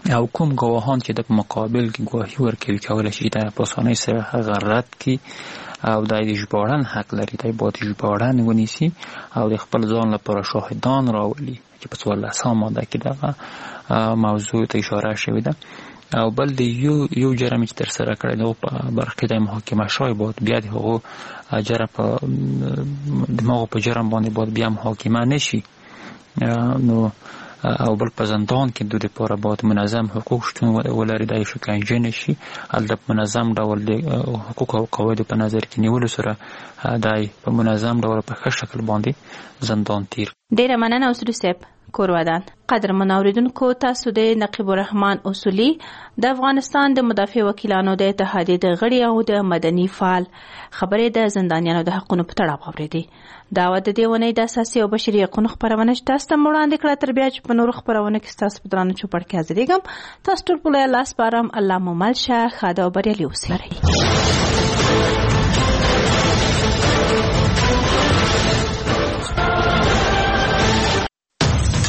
او کوم گواهان چې د مقابل کې گواهی ورکوي کولای شي د پاسانۍ سره هغه رد کړي او د ژباړن حق لري د باید ژباړن ونیسي او د خپل ځان لپاره شاهدان راولي چې په څوارلسمه ماده کې دغه موضوع ته اشاره شوې ده. او بل د یو یو جرم چې تر سره کړی دی په برخه د محاکمه شوی باید بیا د هغو جرم په دماغو په جرم باندې باید بیا محاکمه نشي نو او بل په زندان کې د لپاره باید منظم حقوق شتون ولري د شکنجه نشي هلته منظم ډول د حقوق او قواعد په نظر کې نیولو سره دای په منظم ډول په ښه شکل باندې زندان تیر. ډیره مننه اوسرو صاحب کورودان. قدرمن اوریدونکو تاسو د نقیب الرحمن اصولی د افغانستان د مدافع وکیلانو د اتحادیې د غړي او د مدني فعال خبرې د زندانیانو د حقونو په تړاو اورېدې. دا و د دې ونې د اساسي او بشري حقوقو خبرونه چې تاسو ته وړاندې کړه. تر بیا چې په نورو خبرونه کې تاسو په درانه چوپړ کې حاضرېږم. تاسو ټول په لاس بارم الله مو مل شه خاده او بریالي اوسئ.